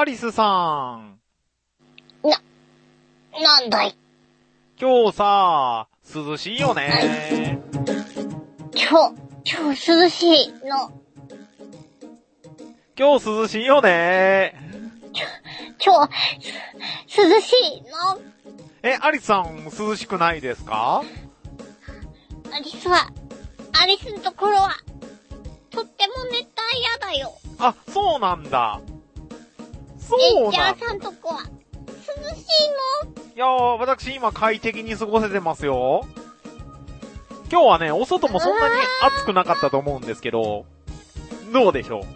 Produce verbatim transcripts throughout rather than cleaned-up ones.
アリスさん。 な、なんだい。 今日さ、涼しいよね。 今日、今日涼しいの。 今日涼しいよね。 今日、涼しいの。 え、アリスさん涼しくないですか？ アリスは、アリスのところは、とっても熱帯夜だよ。 あ、そうなんだ。そうなんだ。 え、じゃあさんとこは、涼しいの？ いやー、私今快適に過ごせてますよ。今日はね、お外もそんなに暑くなかったと思うんですけど、どうでしょう？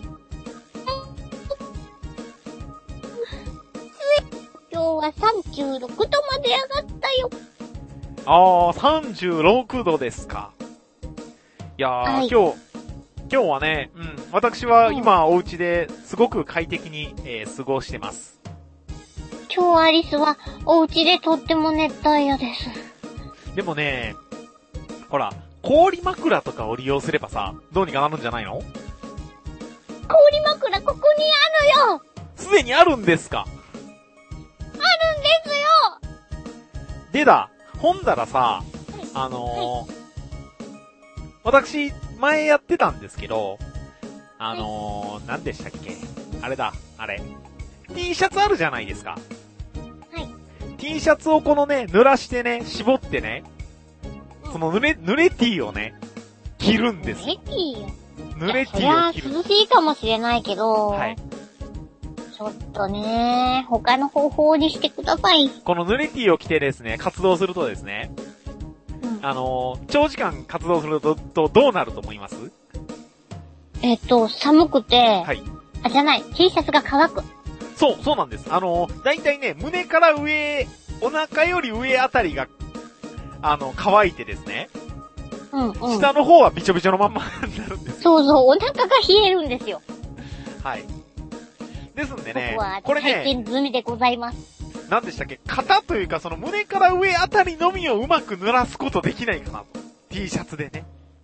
今日はさんじゅうろくどまで上がったよ。 あー、さんじゅうろくどですか。いやー、はい、今日、今日はね、うん、私は今お家ですごく快適に、えー、過ごしてます。 今日アリスはお家でとっても熱帯夜です。 でもね、ほら、氷枕とかを利用すればさ、どうにかなるんじゃないの？ 氷枕ここにあるよ。 すでにあるんですか？ あるんですよ。 でだ、ほんだらさ、はい、あのー、はい、私、前やってたんですけど、あのー、はい、何でしたっけ？あれだ、あれ。T シャツあるじゃないですか。 はい。 T シャツをこのね、濡らしてね、絞ってね、その濡れ、濡れ T をね、着るんですよ。 濡れ T よ。 濡れ T を着る。 いや、それは涼しいかもしれないけど、 はい。 ちょっとね、他の方法にしてください。 この濡れ T を着てですね、活動するとですね、うん、あのー、長時間活動すると、とどうなると思います？ えっと、寒くて、 はい。 あ、じゃない、T シャツが乾く。 そう、そうなんです。あのー、だいたいね、胸から上、お腹より上あたりが、あの、乾いてですね。 うんうん。 下の方はびちょびちょのまんまになるんです。 そうそう、お腹が冷えるんですよ。 はい。ですんでね、 これね、体験済みでございます。 何でしたっけ？肩というかその胸から上あたりのみをうまく濡らすことできないかなと。T シャツでね。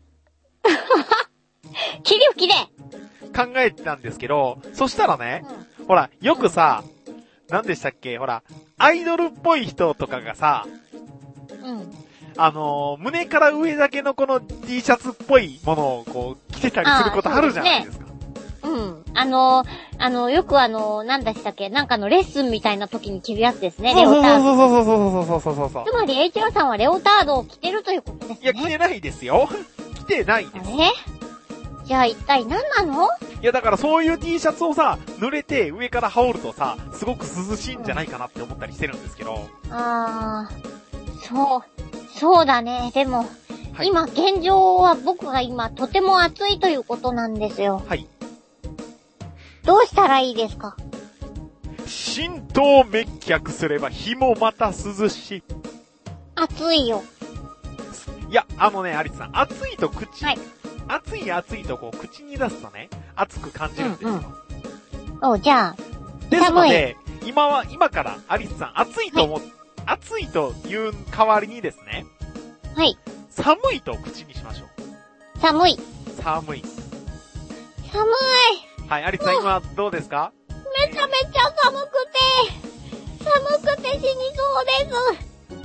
きれいきれい考えてたんですけど、そしたらね、うん、ほら、よくさ、何でしたっけ？ほら、アイドルっぽい人とかがさ、 うん。 あのー、胸から上だけのこの T シャツっぽいものをこう着てたりすることあるじゃないですか。 うん。あのー、あのー、よくあのー、なんでしたっけ？なんかのレッスンみたいな時に着るやつですね、レオタード。 そうそうそうそうそうそうそうそう。 つまり、エイチアール さんはレオタードを着てるということですね。 いや、着てないですよ。着てないです。 え？じゃあ一体何なの？ いや、だからそういう T シャツをさ、濡れて上から羽織るとさ、すごく涼しいんじゃないかなって思ったりしてるんですけど。 あー、そう、そうだね。でも、はい、今現状は僕が今とても暑いということなんですよ。 はい。 どうしたらいいですか？ 浸透滅却すれば日もまた涼しい。 暑いよ。 いや、あのね、アリスさん、暑いと口、 はい。 暑い暑いとこう口に出すとね、暑く感じるんですよ。 うんうん、お、じゃあ。 ですので、今は、今からアリスさん、暑いと思っ、はい、暑いという代わりにですね。 はい。 寒いと口にしましょう。 寒い。 寒い。 寒い。 はい、アリスさん今どうですか？ めちゃめちゃ寒くて、寒くて死にそうです。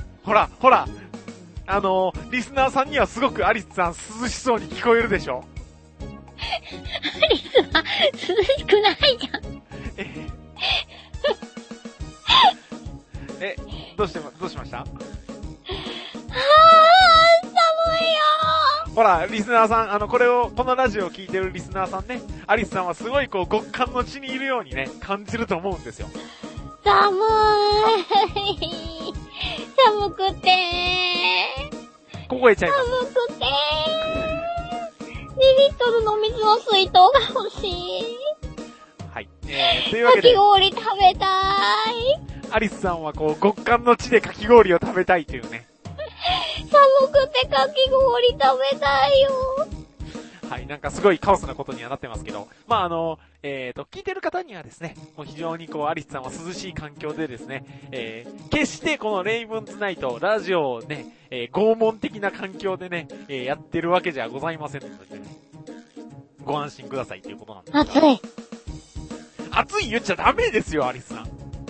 ほら、ほら。あのー、リスナーさんにはすごくアリスさん涼しそうに聞こえるでしょ？ アリスは涼しくないじゃん。 ええ、どうして、どうしました？あー、 寒いよー。 ほら、リスナーさん、あの、これを、このラジオを聞いてるリスナーさんね、アリスさんはすごいこう、極寒の地にいるようにね、感じると思うんですよ。 寒い。寒くてー。 凍えちゃいます。 寒くてー。にリットルの水の水筒が欲しい。 はい。えー、というわけで。 かき氷食べたい。 アリスさんはこう、極寒の地でかき氷を食べたいというね。 寒くてかき氷食べたいよ。 はい、なんかすごいカオスなことにはなってますけど、まああの、えっと、聞いてる方にはですね、もう非常にこう、アリスさんは涼しい環境でですね、えー、決してこのレイブンズナイト、ラジオをね、えー、拷問的な環境でね、えー、やってるわけじゃございませんのでね、ご安心くださいということなんですが。 暑い。 熱い言っちゃダメですよ、アリスさん。 甘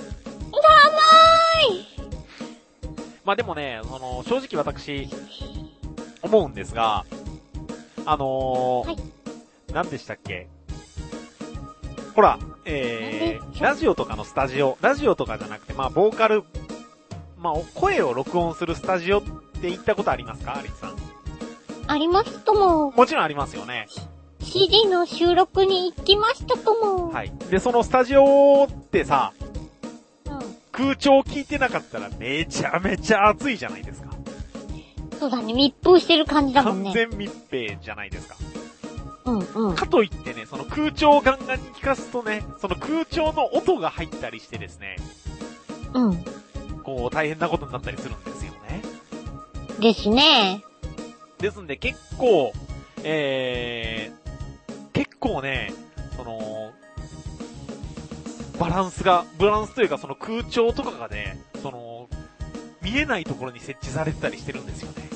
い。 まあでもね、その、正直私、思うんですが、あのー、はい。何でしたっけ？ほら、えー、ラジオとかのスタジオ、ラジオとかじゃなくて、まあ、ボーカル、まあ、声を録音するスタジオって行ったことありますか？アリスさん。 ありますとも。 もちろんありますよね。 シーディー の収録に行きましたとも。 はい。で、そのスタジオってさ、 うん。 空調聞いてなかったらめちゃめちゃ暑いじゃないですか。 そうだね、密封してる感じだもんね。 完全密閉じゃないですか。 うんうん。 かといってね、その空調をガンガンに聞かすとね、その空調の音が入ったりしてですね。 うん。 こう、大変なことになったりするんですよね。 ですね。 ですんで結構、えー、結構ね、その、バランスが、バランスというかその空調とかがね、その、見えないところに設置されてたりしてるんですよね。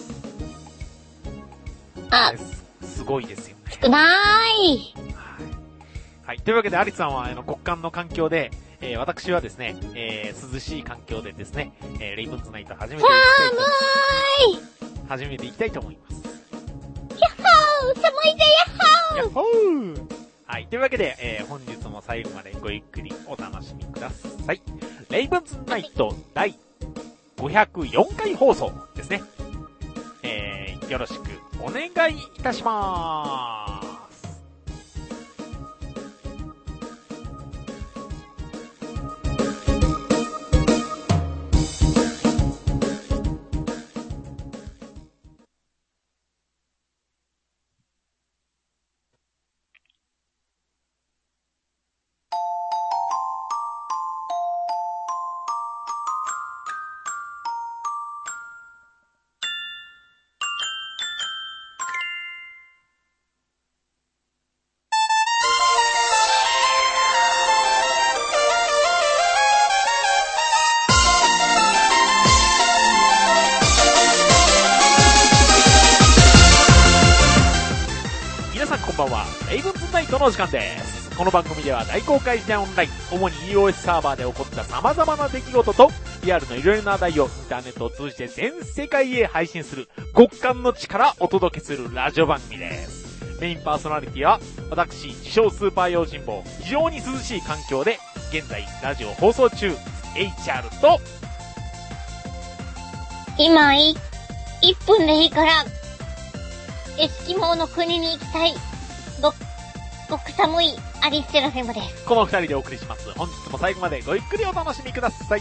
あ、 すごいですよね。 少なーい。 はい。はい。というわけで、アリスさんは、あの、極寒の環境で、えー、私はですね、えー、涼しい環境でですね、えー、レイブンズナイト始めていきたいと思います。 寒ーい。 始めていきたいと思います。 やっほー、寒いぜやっほー。 やっほー。はい。というわけで、えー、本日も最後までごゆっくりお楽しみください。レイブンズナイト第ごひゃくよんかい放送ですね。えー、よろしくお願いいたしまーす。こんばんは、レイブンズナイトの時間です。この番組では大公開時代オンライン、主に イーオーエス サーバーで起こった様々な出来事と、リアルのいろいろな話題をインターネットを通じて全世界へ配信する極寒の地からお届けするラジオ番組です。メインパーソナリティは、私、自称スーパー用心棒、非常に涼しい環境で、現在ラジオ放送中、エイチアール と、 今い、いっぷんでいいから、エスキモーの国に行きたい。ご、ごく寒いアリスセラフィムです。 この二人でお送りします。本日も最後までごゆっくりお楽しみください。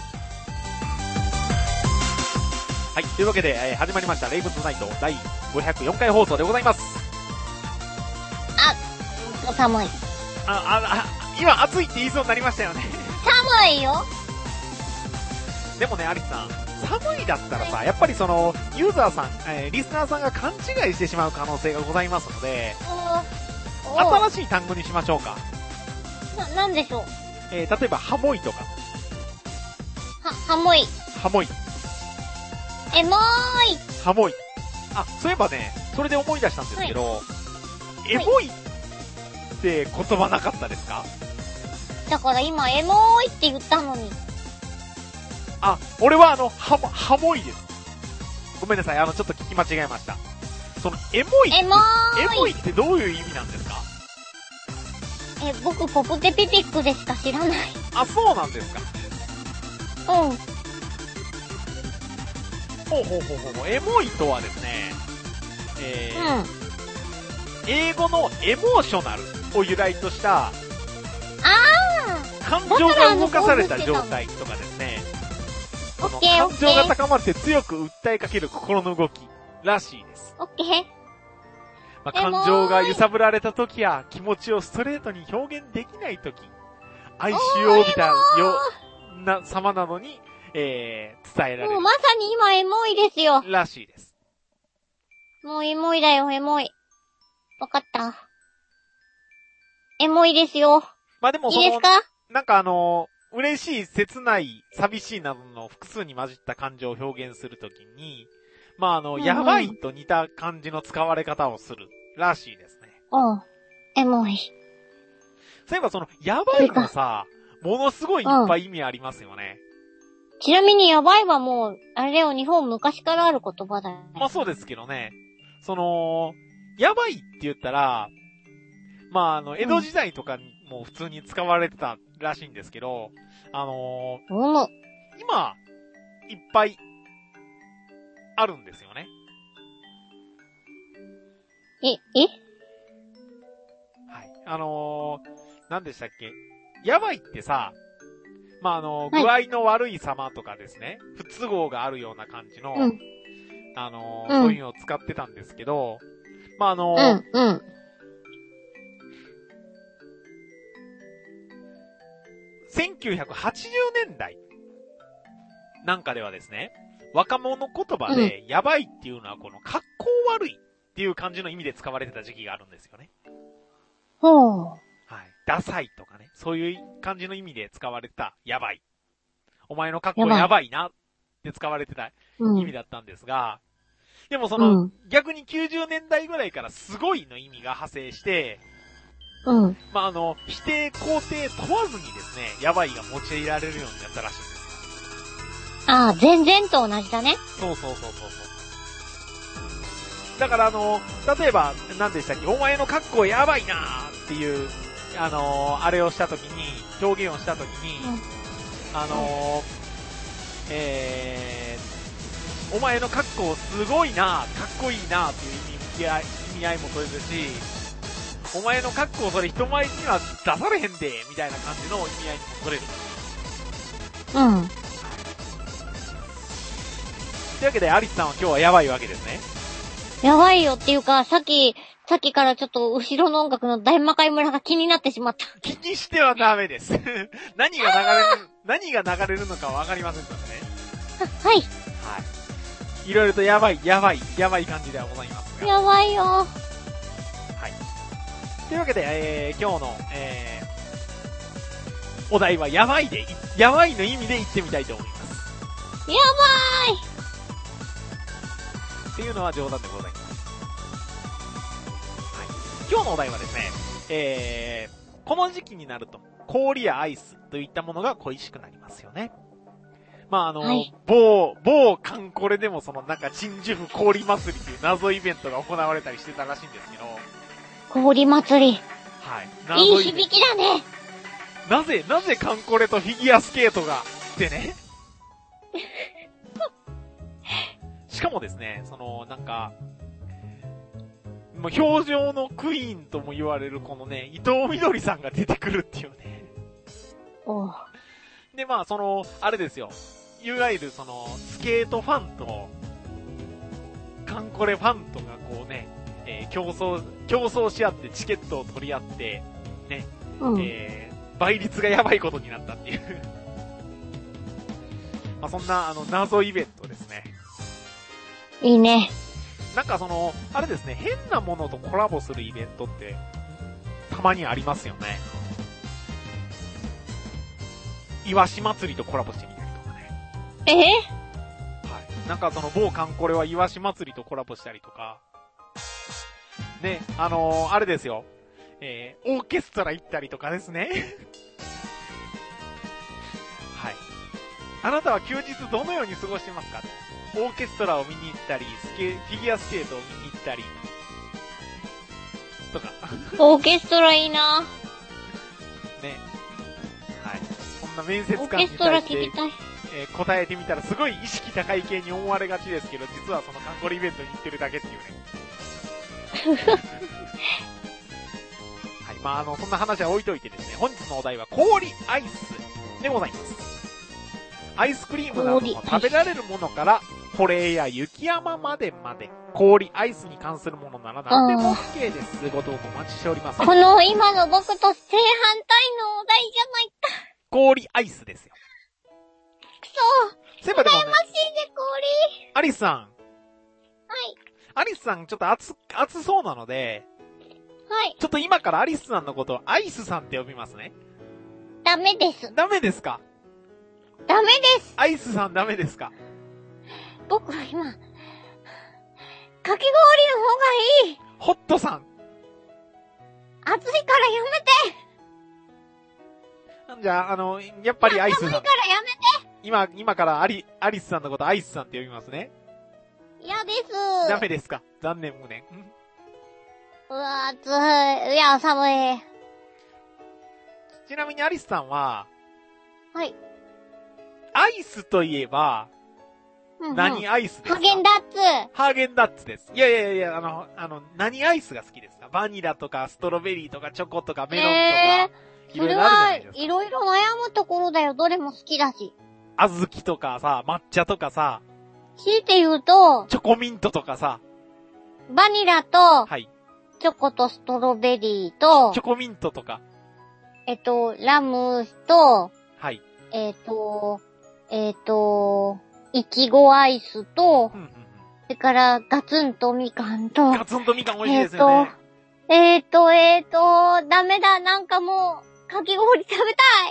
はい、というわけで、えー、始まりましたレイブンズナイト第ごひゃくよんかい放送でございます。 あ、お寒い。 あ、あ、あ、今暑いって言いそうになりましたよね。 寒いよ。でもね、アリスさん、寒いだったらさ、やっぱりその、ユーザーさん、えー、リスナーさんが勘違いしてしまう可能性がございますので、新しい単語にしましょうか。 な、なんでしょう。 えー、例えば、ハモイとか。 は、ハモイ。 ハモイ。 エモーい。 ハモイ。あ、そういえばね、それで思い出したんですけど、はい、エモいって言葉なかったですか？ だから今、エモーいって言ったのに。 あ、俺はあの、ハモ、ハモイです。ごめんなさい、あの、ちょっと聞き間違えました。その、エモいって、 エモーい。 エモいってどういう意味なんですか？ え、僕、ポプテピピックでしか知らない。 あ、そうなんですか。 うん。 ほうほうほうほう。エモいとはですね、えー、うん、英語のエモーショナルを由来とした、 あー感情が動かされた状態とかですね、 オッケー、 感情が高まって強く訴えかける心の動きらしいです。 オッケー。 まあ、感情が揺さぶられた時や気持ちをストレートに表現できない時、哀愁を帯びたような様なのに、えー、伝えられる。 もうまさに今エモいですよ。 らしいです。 もうエモいだよ、エモい。わかった。エモいですよ。 まあでもその、いいですか？なんかあのー、嬉しい、切ない、寂しいなどの複数に混じった感情を表現するときに、まああの、うんうん、やばいと似た感じの使われ方をするらしいですね。 うん。エモい。 そういえばその、やばいもさ、ものすごいいっぱい意味ありますよね。 うん、ちなみにやばいはもう、あれだよ、日本昔からある言葉だよ。 まあそうですけどね。その、やばいって言ったら、まああの、江戸時代とかにも普通に使われてたらしいんですけど、あのー、 うむ。 今、いっぱい、あるんですよね。 え、えはい。あのー、何でしたっけ？やばいってさ、まあ、あの、具はい合の悪い様とかですね、不都合があるような感じの、 うん。 あのー、 うんそういうのを使ってたんですけど、まあ、あのー、 うん、うん。 せんきゅうひゃくはちじゅうねんだいなんかではですね、若者言葉で、やばいっていうのはこの格好悪いっていう感じの意味で使われてた時期があるんですよね。 ほう。 はい。ダサいとかね、そういう感じの意味で使われてた、やばい。お前の格好やばいなって使われてた意味だったんですが、でもその、 うん、 逆にきゅうじゅうねんだいぐらいからすごいの意味が派生して、 うん。 まあ、あの、否定肯定問わずにですね、やばいが用いられるようになったらしいんですよ。 ああ、全然と同じだね。 そうそうそうそうそう。だからあの、例えば、何でしたっけ、お前の格好やばいなーっていう、あのー、あれをしたときに、表現をしたときに、うん、あのー、えー、お前の格好すごいなー、かっこいいなーっていう意味合い、意味合いも取れるし、お前の格好それ人前には出されへんで、みたいな感じの意味合いにも取れる。 うん。 というわけで、アリスさんは今日はやばいわけですね。 やばいよっていうか、さっき、さっきからちょっと後ろの音楽の大魔界村が気になってしまった。 気にしてはダメです。何が流れる、何が流れるのかわかりませんからね。 は、はい。 はい。いろいろとやばい、やばい、やばい感じではございますが。 やばいよ。はい。 というわけで、えー、今日の、えー、お題はやばいで、やばいの意味で言ってみたいと思います。 やばーいっていうのは冗談でございます。はい。今日のお題はですね、えー、この時期になると、氷やアイスといったものが恋しくなりますよね。まあ、あの、はい、某、某カンコレでもそのなんか鎮守府氷祭りという謎イベントが行われたりしてたらしいんですけど。 氷祭り。 はい。 いい響きだね。 なぜ、なぜカンコレとフィギュアスケートが、ってね。しかもですね、その、なんか、もう表情のクイーンとも言われるこのね、伊藤みどりさんが出てくるっていうね。 おう。 で、まあ、その、あれですよ。いわゆるその、スケートファンと、カンコレファンとがこうね、えー、競争、競争し合ってチケットを取り合って、ね、うん、えー、倍率がやばいことになったっていう。まあ、そんな、あの、謎イベントですね。 いいね。 なんかその、あれですね、変なものとコラボするイベントって、たまにありますよね。イワシ祭りとコラボしてみたりとかね。 えー、 はい。なんかその某カンコレはイワシ祭りとコラボしたりとか。ね、あのー、あれですよ。えー、オーケストラ行ったりとかですね。はい。あなたは休日どのように過ごしてますか？オーケストラを見に行ったり、スケ、フィギュアスケートを見に行ったり。とか。 オーケストラいいな。 ね。はい。そんな面接官に対して、えー、答えてみたらすごい意識高い系に思われがちですけど、実はそのカンコレイベントに行ってるだけっていうね。はい。まあ、あの、そんな話は置いといてですね、本日のお題は氷アイスでございます。アイスクリームなどの食べられるものから、保冷や雪山までまで、氷、アイスに関するものなら何でも OK です。ご投稿お待ちしております。 この今の僕と正反対のお題じゃないか。 氷、アイスですよ。 くそー。羨ましいね、氷。 アリスさん。 はい。 アリスさん、ちょっと熱、熱そうなので、 はい。 ちょっと今からアリスさんのことをアイスさんって呼びますね。 ダメです。 ダメですか？ ダメです。 アイスさんダメですか？ 僕は今、かき氷の方がいい。 ホットさん。 暑いからやめて。 じゃあ、あの、やっぱりアイスさん。 寒いからやめて。 今、今からアリ、アリスさんのことアイスさんって呼びますね。 嫌です。 ダメですか。残念無念。 うわ、暑い。いや、寒い。 ちなみにアリスさんは、 はい。 アイスといえば、 うんうん、 何アイスですか？ ハーゲンダッツ。 ハーゲンダッツです。いやいやいや、あの、あの、何アイスが好きですか？バニラとか、ストロベリーとか、チョコとか、メロンとか。 えー、 いろいろあるじゃないですか。 それはいろいろ悩むところだよ。どれも好きだし。 小豆とかさ、抹茶とかさ。 強いて言うと、 チョコミントとかさ。 バニラと、 はい。 チョコとストロベリーと、 チョコミントとか。 えっと、ラムと、 はい。 えっと、えっと、いちごアイスと、 うんうんうん、 それからガツンとみかんと、 ガツンとみかん美味しいですよね。 えっと、えっと、えっと、ダメだ、なんかもう、かき氷食べたい。くら寿司のふわふわ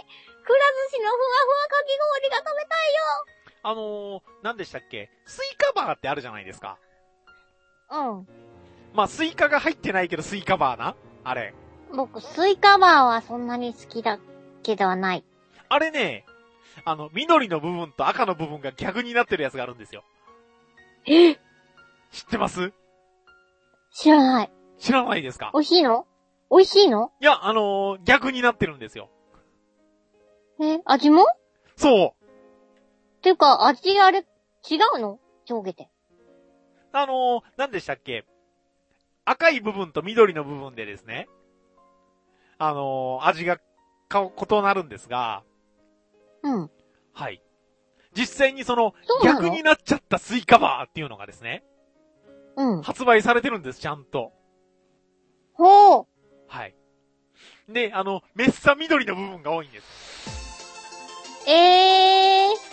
かき氷が食べたいよ。 あのー、何でしたっけ？スイカバーってあるじゃないですか。 うん。 まあ、スイカが入ってないけどスイカバーな？あれ。 僕、スイカバーはそんなに好きだけではない。 あれね、あの、緑の部分と赤の部分が逆になってるやつがあるんですよ。 え？ 知ってます？ 知らない。 知らないですか？ 美味しいの？美味しいの？ いや、あのー、逆になってるんですよ。 え、味も？ そう。 ていうか、味あれ、違うの？上下で。 あのー、何でしたっけ？赤い部分と緑の部分でですね、あのー、味がか、異なるんですが、 うん。 はい。実際にその、逆になっちゃったスイカバーっていうのがですね、 うん。発売されてるんです、ちゃんと。 ほう。 はい。で、あの、めっさ緑の部分が多いんです。 えー。はい。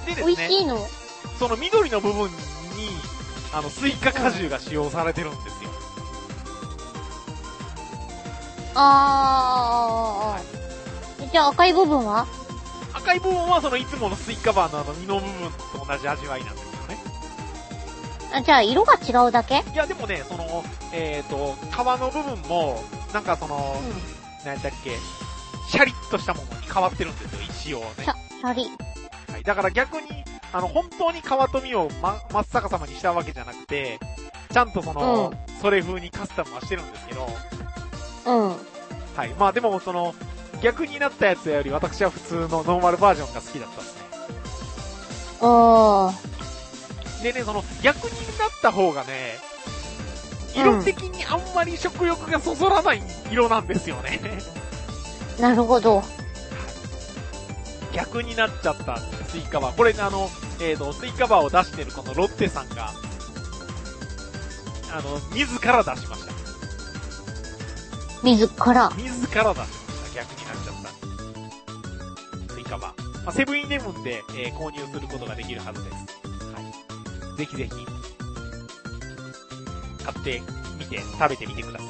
でですね。美味しいの？ その緑の部分に、あの、スイカ果汁が使用されてるんですよ。 あー。はい、じゃあ赤い部分は？ 赤い部分はそのいつものスイカバーのあの実の部分と同じ味わいなんですよね。 あ、じゃあ色が違うだけ？ いやでもね、その、えっと、皮の部分も、なんかその、うん、何やったっけ、シャリッとしたものに変わってるんですよ、一応ね。 シャ、シャリ。 はい。だから逆に、あの、本当に皮と実をま、真っ逆さまにしたわけじゃなくて、ちゃんとその、うん、それ風にカスタムはしてるんですけど、 うん。 はい。まあでもその、逆になったやつより私は普通のノーマルバージョンが好きだったんですね。 あー。でね、その、逆になった方がね、色的にあんまり食欲がそそらない色なんですよね。 うん、なるほど。 逆になっちゃったスイカバー。これね、あの、えっと、スイカバーを出してるこのロッテさんが、あの、自ら出しました。 自ら自ら出しました。逆になっちゃった。スイカバー。まあ、セブンイレブンで、えー、購入することができるはずです。はい。ぜひぜひ、買ってみて、食べてみてください。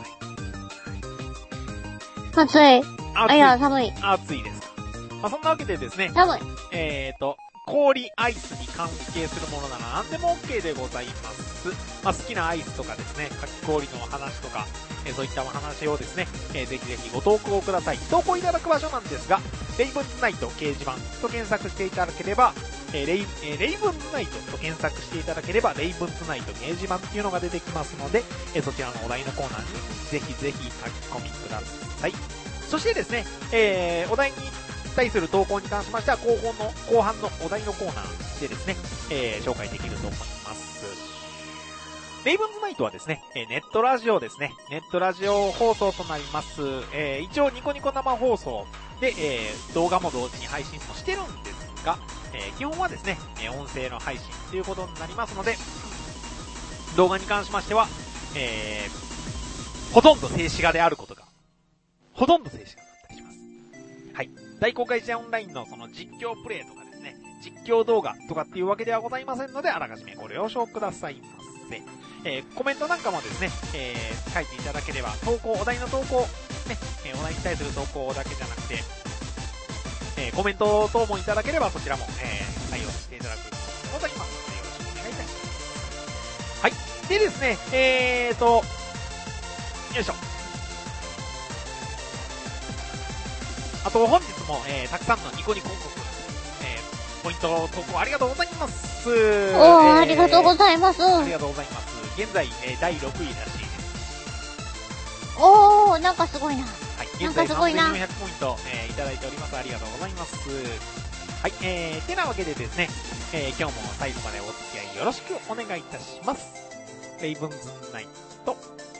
暑い。あ、いや、寒い。 暑いですか。まあ、そんなわけでですね。 寒い。 えーと、氷アイスに関係するものなら何でも OK でございます。まあ、好きなアイスとかですね、かき氷の話とか、えー、そういったお話をですね、えー、ぜひぜひご投稿ください。投稿いただく場所なんですが、レイブンズナイト掲示板と検索していただければ、えー、レイ、えー、レイブンズナイトと検索していただければ、レイブンズナイト掲示板っていうのが出てきますので、えー、そちらのお題のコーナーにぜひぜひ書き込みください。そしてですね、えー、お題に対する投稿に関しましては、後半の、後半のお題のコーナーでですね、えー、紹介できると思います。レイブンズナイトはですね、ネットラジオですね、ネットラジオ放送となります。えー、一応ニコニコ生放送で、えー、動画も同時に配信もしてるんですが、えー、基本はですね、音声の配信ということになりますので、動画に関しましては、えー、ほとんど静止画であることが、ほとんど静止画だったりします。はい。大公開試合オンラインのその実況プレイとかですね、実況動画とかっていうわけではございませんので、あらかじめご了承くださいませ。えー、コメントなんかもですね、えー、書いていただければ、投稿、お題の投稿、ね、えー、お題に対する投稿だけじゃなくて、えー、コメント等もいただければ、そちらも、えー、対応していただくございますので、よろしくお願いいたします。はい。でですね、えーと、 よいしょ。あと本日も、えー、たくさんのニコニコ広告、えー、ポイント投稿ありがとうございます。 おー、えー、ありがとうございます。 ありがとうございます。現在、えー、だいろくいらしいです。 おー、なんかすごいな。はい、 現在さんぜんよんひゃくポイント、えー、いただいております。ありがとうございます。はい、えー、てなわけでですね、えー、今日も最後までお付き合いよろしくお願いいたします。レイブンズナイト。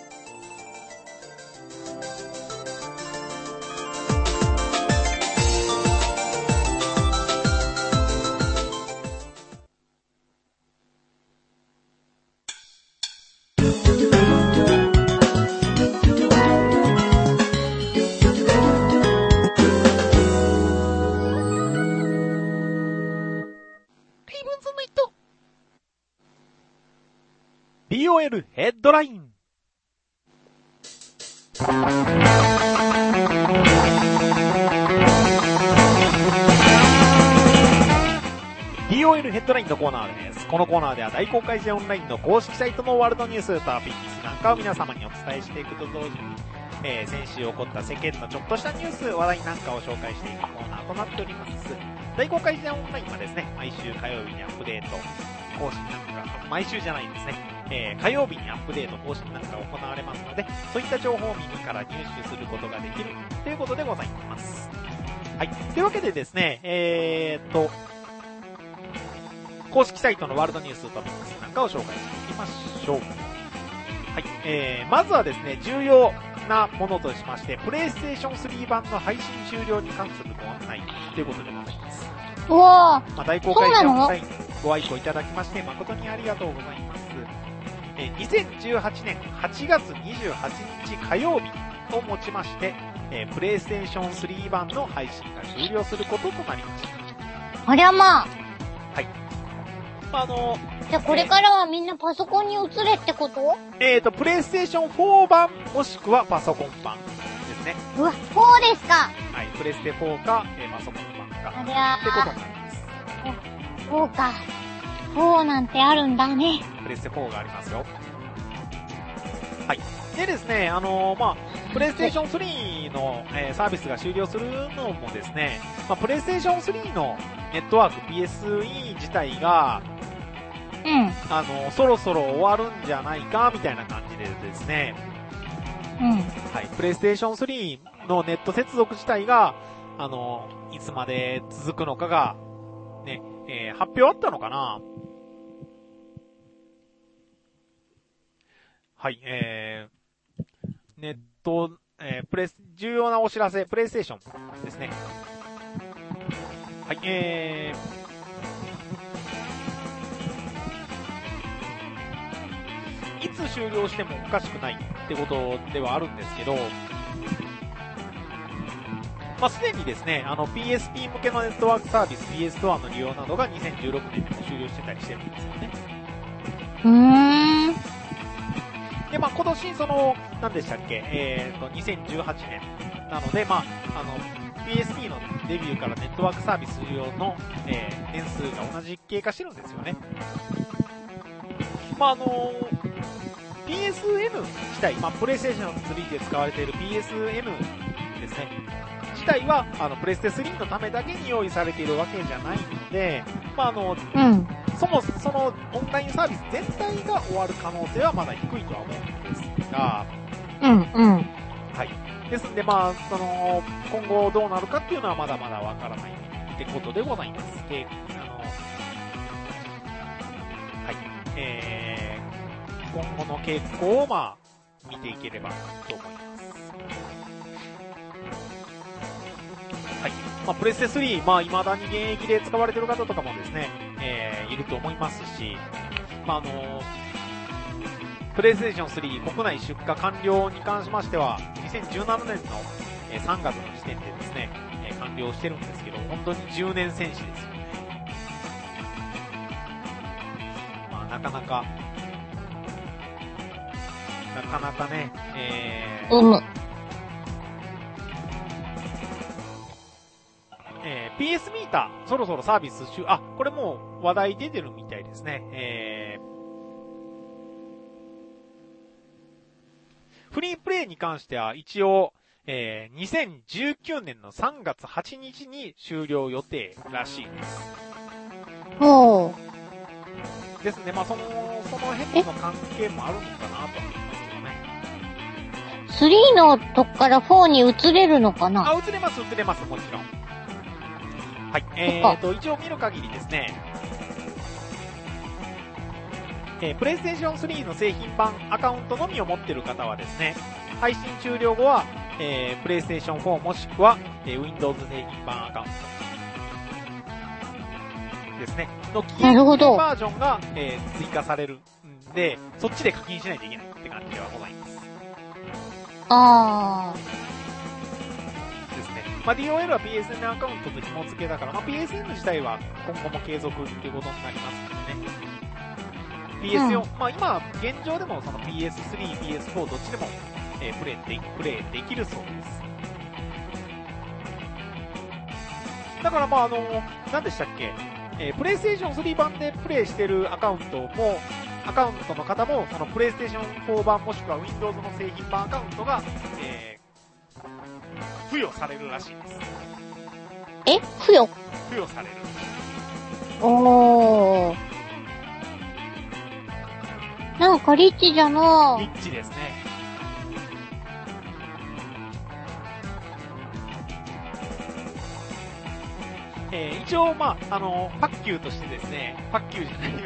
ディーオーエル ヘッドライン。ディーオーエル ヘッドラインのコーナーです。このコーナーでは大公開試合オンラインの公式サイトのワールドニュース、トピックスなんかを皆様にお伝えしていくと同時に、えー、先週起こった世間のちょっとしたニュース、話題なんかを紹介していくコーナーとなっております。大公開試合オンラインはですね、毎週火曜日にアップデート、更新なんか、毎週じゃないですね、えー、火曜日にアップデート更新なんか行われますので、そういった情報を耳から入手することができるということでございます。はい。というわけでですね、えーっと、公式サイトのワールドニューストピックスなんかを紹介していきましょう。はい。えー、まずはですね、重要なものとしまして、プレイステーションスリー版の配信終了に関するご案内ということでございます。 うわー。 まあ、大公開試合にご愛顧いただきまして、誠にありがとうございます。えー、にせんじゅうはちねんはちがつにじゅうはちにち火曜日をもちまして、えー、プレイステーションスリー版の配信が終了することとなりました。 ありゃまあ。 はい。まあ、あのー、じゃあこれからはみんなパソコンに移れってこと？ えーと、プレイステーションフォー版もしくはパソコン版ですね。 うわ、フォーですか。 はい、プレステフォーか、えー、パソコン版か。 ありゃー。 ってことになります。 フォーか。フォーなんてあるんだね。 プレステフォーがありますよ。はい。でですね、あのー、まあ、プレイステーションスリーの、えー、サービスが終了するのもですね、まあ、プレイステーションスリーのネットワーク ピーエスイー 自体が、 うん。 あのー、そろそろ終わるんじゃないか、みたいな感じでですね、 うん。 はい。プレイステーションスリーのネット接続自体が、あのー、いつまで続くのかが、ね、えー、発表あったのかな？はい、えー、ネット、えー、プレス、重要なお知らせ、プレイステーションですね。はい、えー、いつ終了してもおかしくないってことではあるんですけど、まあ、すでにですね、あの ピーエスピー 向けのネットワークサービス ピーエス ストアの利用などがにせんじゅうろくねんでも終了してたりしてるんですよね。 うーん。 で、まあ、今年、その、何でしたっけ、えーと、にせんじゅうはちねんなので、まあ、あの、ピーエスピー のデビューからネットワークサービス用の、えー、年数が同じ経過してるんですよね。まあ、あのー、ピーエスエヌ 自体、まあ、プレイステーションスリーで使われている ピーエスエヌ ですね。自体は、あの、プレステスリーのためだけに用意されているわけじゃないので、まあ、あの、 うん。 そもそのオンラインサービス全体が終わる可能性はまだ低いとは思うんですが、 うん、うん。 はい。ですんで、まあ、その、今後どうなるかっていうのはまだまだわからないってことでございます。で、あの、はい。えー、今後の傾向をまあ、見ていければと思います。はい。まあ、プレステスリー、まあ、未だに現役で使われている方とかもですね、えー、いると思いますし、まあ、あのー、プレイステーションスリー国内出荷完了に関しましては、にせんじゅうななねんのさんがつの時点でですね、えー、完了してるんですけど、本当にじゅうねん戦士ですよね。まあ、なかなか、なかなかね、えー、 うむ。 えー、ピーエス ミーター、そろそろサービス終、あ、これもう話題出てるみたいですね。えー、 フリープレイに関しては一応、えー、にせんじゅうきゅうねんのさんがつはちにちに終了予定らしいです。 ほう。ですね、まあその、その辺の関係もあるのかなと思いますけどね。 スリーのとこからフォーに移れるのかな？ あ、移れます、移れます、もちろん。はい、えーと、一応見る限りですね、えー、プレイステーションスリーの製品版アカウントのみを持っている方はですね、配信終了後は、えー、プレイステーションフォーもしくは、えー、Windows 製品版アカウントですね、の期限バージョンが、えー、追加されるんで、そっちで課金しないといけないって感じではございます。 あー。ですね。まあ、ディーオーエル は ピーエスエヌ アカウントと紐付けだから、まあ、ピーエスエヌ 自体は今後も継続っていうことになりますのでね。ピーエスフォー、うん、まあ今、現状でもその ピーエススリー、ピーエスフォー どっちでも、えー、プレイで、プレイできるそうです。だからまああの、何でしたっけ、えー、プレイステーションスリー版でプレイしてるアカウントも、アカウントの方も、そのプレイステーションフォー版もしくは Windows の製品版アカウントが、えー、付与されるらしいです。 え？付与？ 付与される。 おー。なんかリッチじゃなぁ。 リッチですね。えー、一応、まあ、あの、パッキューとしてですね、パッキューじゃない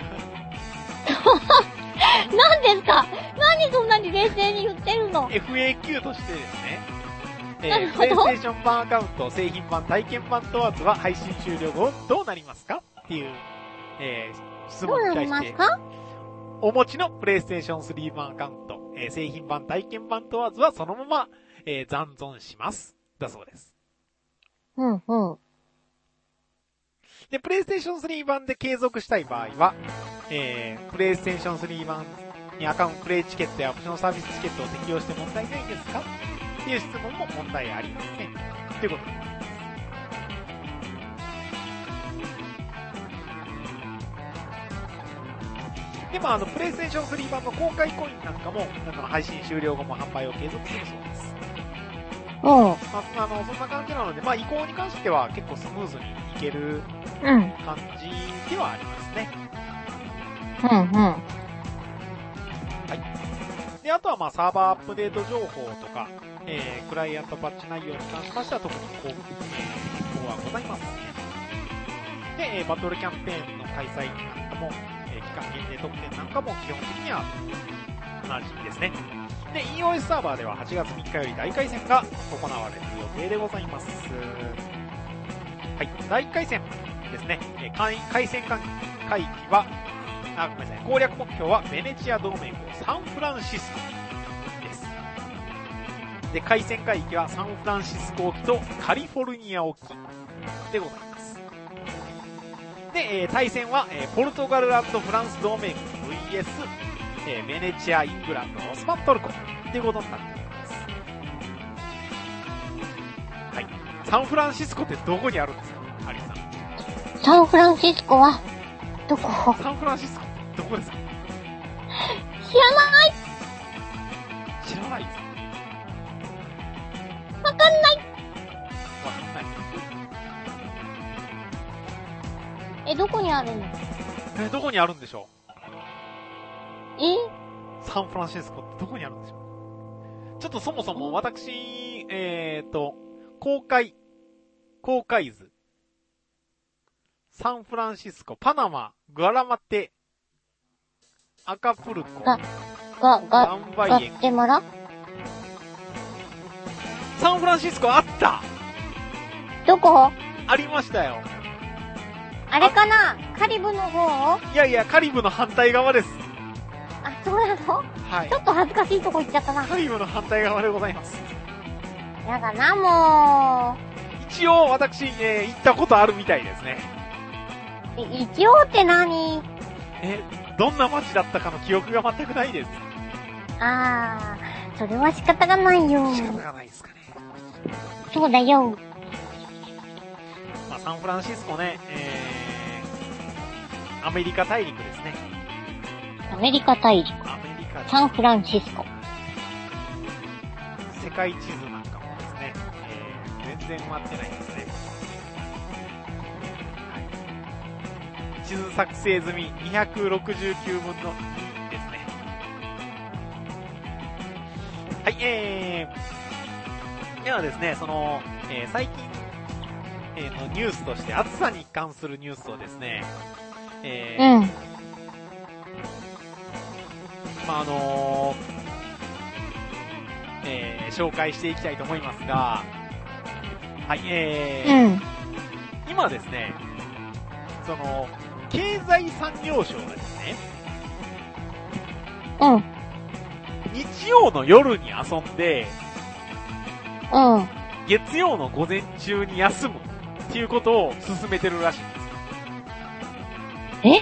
何ですか？何そんなに冷静に言ってるの？ エフエーキュー としてですね、えー、プレイステーション版アカウント、製品版、体験版問わずは配信終了後どうなりますかっていう、えー、質問に対して。どうなりますか？お持ちのプレイステーションスリー版アカウント、えー、製品版、体験版問わずはそのまま、えー、残存します。だそうです。 うんうん。 で、プレイステーションスリー版で継続したい場合は、えー、プレイステーションスリー版にアカウント、プレイチケットやオプションサービスチケットを適用して問題ないですかっていう質問も問題ありません。ということです。で、まあ、あの、プレイステーションスリー版の公開コインなんかも、あの、配信終了後も販売を継続するそうです。 うん。 まあ、あの、そんな感じなので、まあ、移行に関しては結構スムーズにいける感じではありますね。 うんうん。はい。で、あとはまあ、サーバーアップデート情報とか、えー、クライアントパッチ内容に関しましては特にこう、えー、変更はございません。で、えー、バトルキャンペーンの開催なんかも、期間限定特典なんかも基本的には同じですね。で、iOS サーバーでははちがつみっかより大回戦が行われる予定でございます。はい、大回戦ですね。回戦会議は、あ、ごめんなさい、攻略目標はベネチア同盟国サンフランシスコです。で、回戦海域はサンフランシスコ沖とカリフォルニア沖でございます。で、えー、対戦は、えー、ポルトガル&フランス同盟国 ブイエス、えー、ベネチア、イングランド、オスマントルコということになっています。はい。サンフランシスコってどこにあるんですか、アリさん。 サンフランシスコはどこ？ サンフランシスコってどこですか？ 知らない。 知らないですか？ わかんない。わかんない。え、どこにあるの？ え、どこにあるんでしょう？え？ サンフランシスコってどこにあるんでしょう？ちょっとそもそも私、えーと、公開、公開図。サンフランシスコ、パナマ、グアラマテ、アカプルコ、 が、が、が、 ガンバイエン。 ガテマラ？ サンフランシスコあった！ どこ？ ありましたよ。 あれかな？カリブの方？ いやいや、カリブの反対側です。 あ、そうなの？はい。ちょっと恥ずかしいとこ行っちゃったな。 カリブの反対側でございます。 やだな、もう。一応、私、えー、行ったことあるみたいですね。 え、一応って何？ え、どんな街だったかの記憶が全くないです。 あー、それは仕方がないよ。 仕方がないですかね。 そうだよ。 まあ、サンフランシスコね、えー、アメリカ大陸ですね。 アメリカ大陸。 アメリカサンフランシスコ。 会地図なんかもですね、えー、全然埋まってないですね。はい。地図作成済みにひゃくろくじゅうきゅうぶんのにですね。はい、えー、ではですね、その、えー、最近、えー、のニュースとして暑さに関するニュースをですね、えー、 うん。 まあ、あのー、えー、紹介していきたいと思いますが、はい、えー、 うん。 今ですね、その、経済産業省がですね、 うん。 日曜の夜に遊んで、 うん。 月曜の午前中に休むっていうことを進めてるらしいんですよ。 え？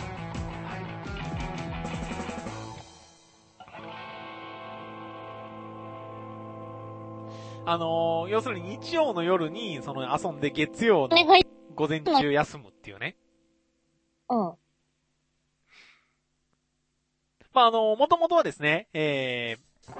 あのー、要するに日曜の夜に、その遊んで月曜の午前中休むっていうね。 うん。 まあ、あのー、もともとはですね、えー、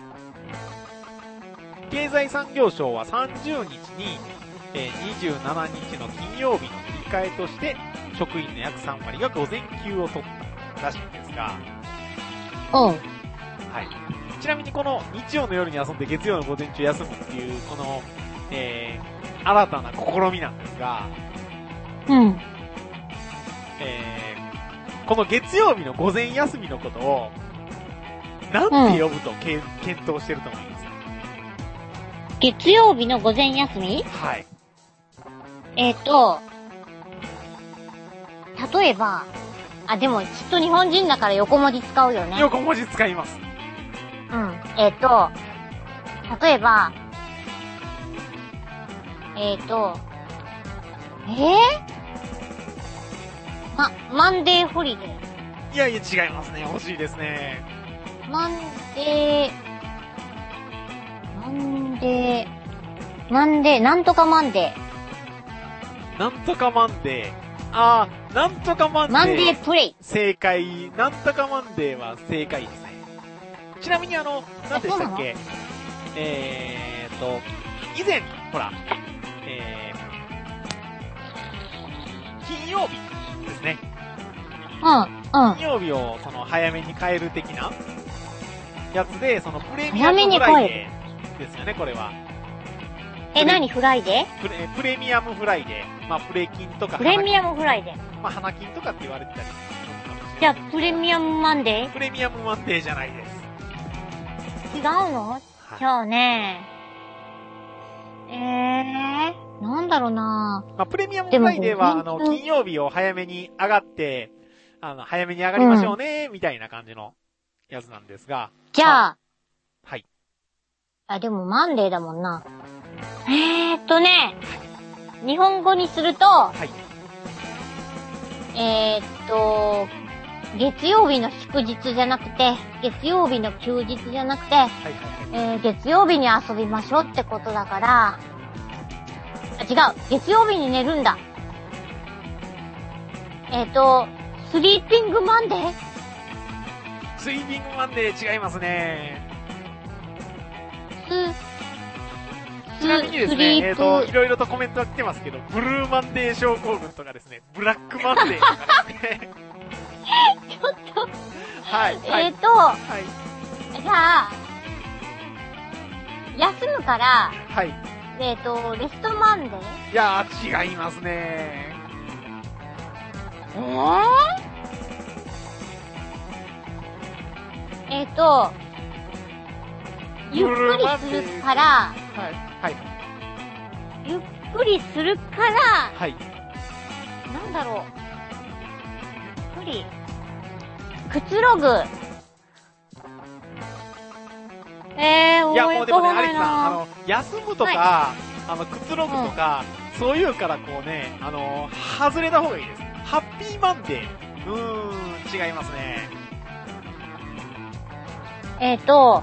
経済産業省はさんじゅうにちに、えー、にじゅうしちにちの金曜日の振り替えとして、職員の約さんわりが午前休を取ったらしいんですが、 うん。 はい。ちなみにこの日曜の夜に遊んで月曜の午前中休むっていう、この、えー、新たな試みなんですが、 うん。 えー、この月曜日の午前休みのことを、なんて呼ぶと、うん、検討してると思いますか？ 月曜日の午前休み？ はい。 えっと、例えば、あ、でもきっと日本人だから横文字使うよね。 横文字使います。 うん。えっと、例えば、えっと、えー、ま、マンデーホリデー。 いやいや違いますね。欲しいですね。 マンデー、マンデー、マンデー、なんとかマンデー。なんとかマンデー。あー、なんとかマンデー。 マンデープレイ。 正解。なんとかマンデーは正解ですね。ちなみにあの、何でしたっけ？えーと、以前、ほら、えー、金曜日ですね。 うん、うん。 金曜日をその早めに変える的なやつで、そのプレミアムフライデーですよね、これは。 え、何フライデープレ、プレミアムフライデー。まあ、プレ金とか。 プレミアムフライデー。 まあ、花金とかって言われてたり。 じゃあ、プレミアムマンデー？ プレミアムマンデーじゃないです。 違うの？はい、じゃあね、えー、なんだろうなまあ、プレミアムフライデーは、あの、金曜日を早めに上がって、あの、早めに上がりましょうね、うん、みたいな感じのやつなんですが。 じゃあ、 はい。 あ、でもマンデーだもんな。えーっとね、日本語にすると、はい、えーっと、月曜日の祝日じゃなくて、月曜日の休日じゃなくて、はいはいはい、えー、月曜日に遊びましょうってことだから、あ、違う、月曜日に寝るんだ。えーっと、スリーピングマンデー？ スリーピングマンデー違いますね。 す、 ちなみにですね、えっと、いろいろとコメントが来てますけど、ブルーマンデー症候群とかですね、ブラックマンデーとかですね。 ちょっと。 はい。はい、 えっ、ー、と、はい、じゃあ、休むから、 はい。 えっ、ー、と、レストマンデー？ いやー、違いますね。 えー、えっ、ー、と、ゆっくりするから、はい、はい。ゆっくりするから、はい。なんだろう。ゆっくり。くつろぐ。えー、 いや、もうでもね、アリスさん、あの、休むとか、はい、あの、くつろぐとか、うん、そういうからこうね、あの、外れた方がいいです。ハッピーマンデー。うーん、違いますね。 えっ、ー、と、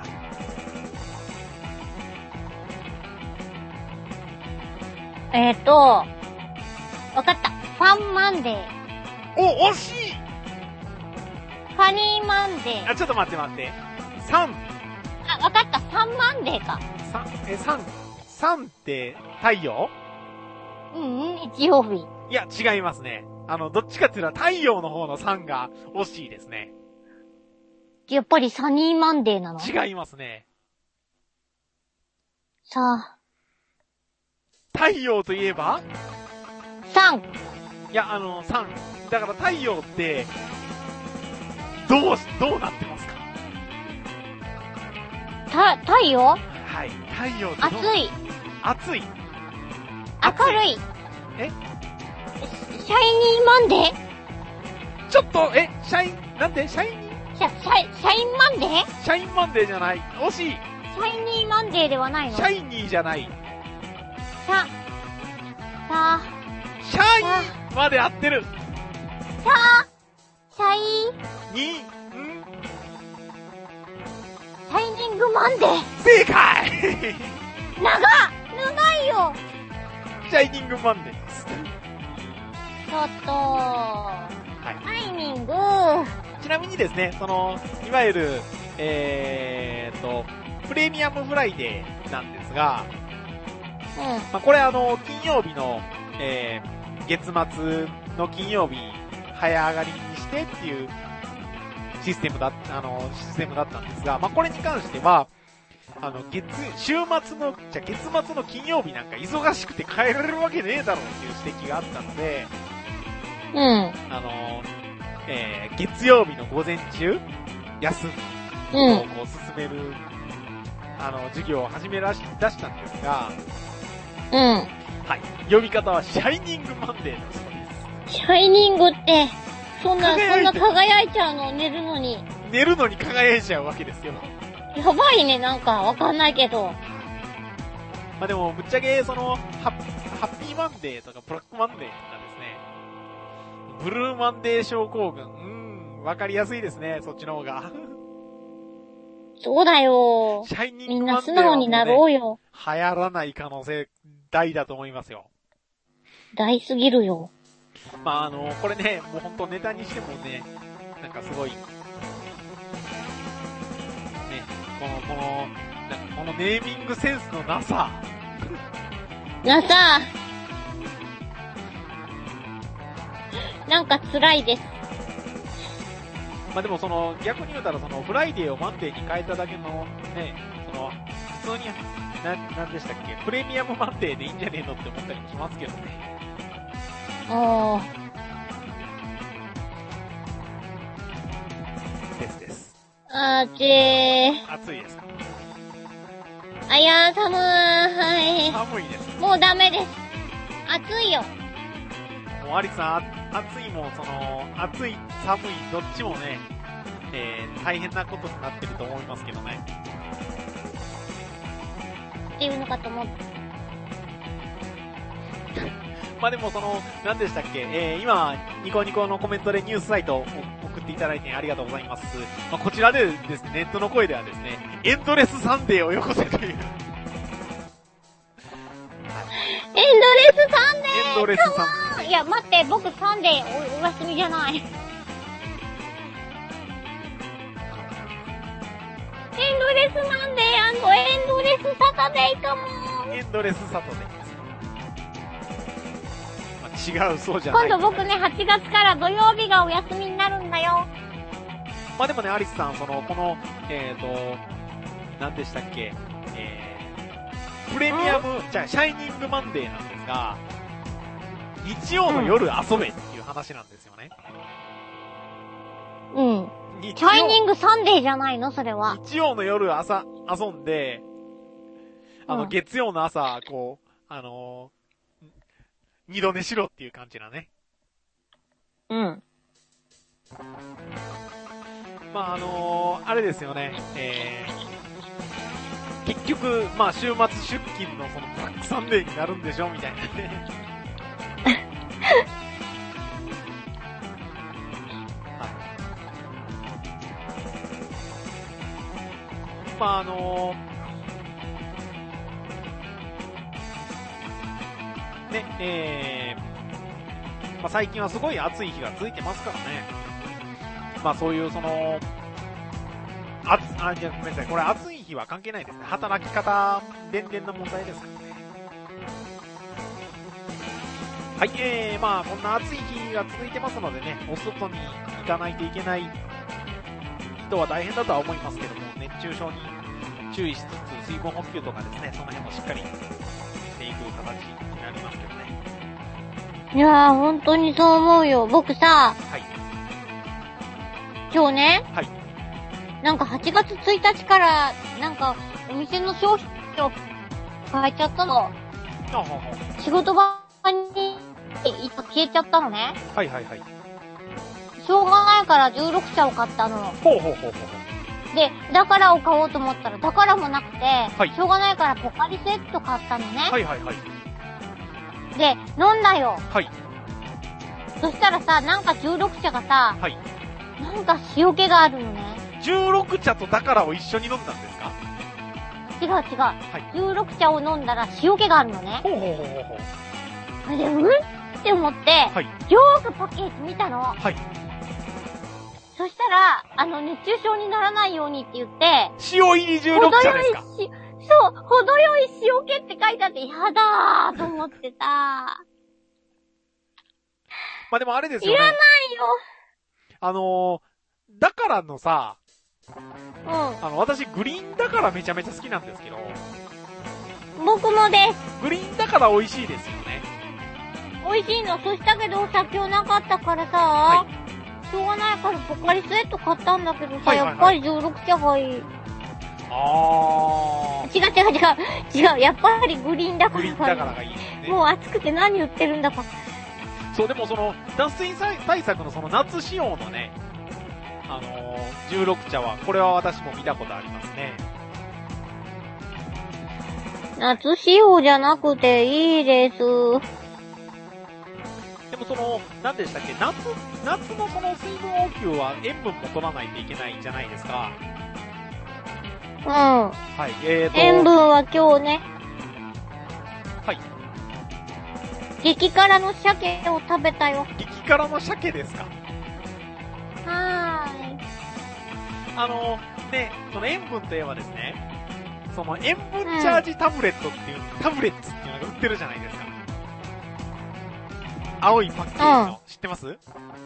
えっ、ー、と、わかった。ファンマンデー。 お、惜しい！ ファニーマンデー。 あ、ちょっと待って待って。さん。 あ、わかった。 さんマンデーか。 三、え、三、三って太陽？ うんうん、日曜日。 いや、違いますね。あの、どっちかっていうと太陽の方の三が惜しいですね。 やっぱりサニーマンデーなの？ 違いますね。 さあ。 太陽といえばさん。 いや、あの、三。だから太陽って、どう、どうなってますか？ た、太陽？ はい、太陽ってどう？ 暑い。 暑い。 明るい。 え？ シャイニーマンデー？ ちょっと、え、シャイン、なんでシャイニー？ シャ、シャイ、シャインマンデー？ シャインマンデーじゃない。惜しい。 シャイニーマンデーではないの？ シャイニーじゃない。 さ、さ、 シャインまで合ってる。 さ、シャイ、 に、んシャイニングマンデー。 正解長っ長いよ。 シャイニングマンデーです。 ちょっと、 はい。 タイミング。 ちなみにですね、その、いわゆる、えーと、プレミアムフライデーなんですが、 うん。 まあ、これあの、金曜日の、えー、月末の金曜日、早上がりにしてっていうシステムだ、あの、システムだったんですが、まあ、これに関しては、あの、月、週末の、じゃ、月末の金曜日なんか忙しくて帰られるわけねえだろうっていう指摘があったので、 うん。 あの、えー、月曜日の午前中、休むうん。 をこう進める、あの、授業を始めらし、出したんですが、 うん。 はい。呼び方はシャイニングマンデーだそうです。 シャイニングって、そんな、 輝いてそんな輝いちゃうの、寝るのに。 寝るのに輝いちゃうわけですよ。 やばいね、なんか、わかんないけど。 まあでも、ぶっちゃけ、その、ハッ、ハッピーマンデーとか、ブラックマンデーとかですね、ブルーマンデー症候群、うーん、わかりやすいですね、そっちの方が。 そうだよ。 シャイニみんングマンデーは、ね、 な素直になろうよ。 流行らない可能性大だと思いますよ。 大すぎるよ。 まああの、これね、もうほんとネタにしてもね、なんかすごい、ね、この、この、なんかこのネーミングセンスのなさ。 なさ、なんか辛いです。 まあでもその、逆に言うたらその、フライデーをマンデーに変えただけの、ね、その、普通に、な、なんでしたっけ、プレミアムマンデーでいいんじゃねえのって思ったりもしますけどね。 ああ。ですです。 あーちー。 暑いですか？ あ、いやー、寒い。 寒いです。 もうダメです。暑いよ。 もうアリさん、暑いもん、その、暑い、寒い、どっちもね、えー、大変なことになってると思いますけどね。 っていうのかと思って。 まあでもその、何でしたっけ、えー、今、ニコニコのコメントでニュースサイトを送っていただいてありがとうございます。まあ、こちらでですね、ネットの声ではですね、エンドレスサンデーをよこせという。 エンドレスサンデーエンドレスサンデー。 いや、待って、僕サンデーお、お休みじゃない。エンドレスマンデー&エンドレスサタデーかも。 エンドレスサタデーです。まあ、違う、そうじゃない。 今度僕ね、はちがつから土曜日がお休みになるんだよ。 まあでもね、アリスさん、その、この、えーと、何でしたっけ、えー、プレミアム、じゃあ、シャイニングマンデーなんですが、日曜の夜遊べっていう話なんですよね。 うん。 シシャイニングサンデーじゃないのそれは。 日曜の夜朝、遊んで、あの、 うん、 月曜の朝、こう、あのー、二度寝しろっていう感じなね。 うん。 まあ、あのー、あれですよね、えー、結局、まあ、週末出勤のそのブラックサンデーになるんでしょみたいなね。まあ、あのー、ね、えー、まあ、最近はすごい暑い日が続いてますからね。まあ、そういうその、あ、あ、じゃごめんなさい、これ暑い日期は関係ないですね。働き方、連々の問題ですからね。はい、えー、まあ、こんな暑い日が続いてますのでね、お外に行かないといけない人は大変だとは思いますけども、熱中症に注意しつつ、水分補給とかですね、その辺もしっかりしていく形になりますけどね。 いやー、本当にそう思うよ。僕さ、 はい。 今日ね、 はい。 なんかはちがつついたちから、なんか、お店の商品を変えちゃったの。仕事場に消えちゃったのね。 はいはいはい。 しょうがないからじゅうろくちゃを買ったの。 ほうほうほうほう。 で、だからを買おうと思ったら、だからもなくて、 はい、 しょうがないからポカリセット買ったのね。 はいはいはい。 で、飲んだよ。 はい。 そしたらさ、なんかじゅうろくちゃがさ、 はい。 なんか塩気があるのね。 じゅうろくちゃとだからを一緒に飲んだんですか？ 違う違う。はい、じゅうろくちゃを飲んだら塩気があるのね。 ほうほうほうほうほう。 それで、うんって思って、はい、よーくパッケージ見たの。はい。そしたら、あの、熱中症にならないようにって言って、 塩入りじゅうろくちゃですか？ そう、程よい塩気って書いてあって、やだーと思ってた。まあでもあれですよね。 いらないよ。 あのー、だからのさ、 うん。 あの、私グリーンだからめちゃめちゃ好きなんですけど。 僕もです。 グリーンだから美味しいですよね。 美味しいの。そしたけど、お酒をなかったからさ、はい、しょうがないからポカリスエット買ったんだけどさ、はいはいはい、やっぱりじゅうろくちゃがいい。 あー。 違う違う違う。違う。やっぱりグリーンだからがいい。 グリーンだからがいいですね。 もう暑くて何言ってるんだか。 そう、でもその、脱水対策のその夏仕様のね、あのー、じゅうろくちゃは、これは私も見たことありますね。 夏仕様じゃなくていいです。でもその、何でしたっけ、夏、夏のその水分補給は塩分も取らないといけないじゃないですか。 うん。はい、えーと。 塩分は今日ね。 はい。 激辛の鮭を食べたよ。 激辛の鮭ですか？ はーい。 あの、ね、その塩分といえばですね、その塩分チャージタブレットっていう、うん、タブレッツっていうのが売ってるじゃないですか。青いパッケージの、うん、知ってます？うん。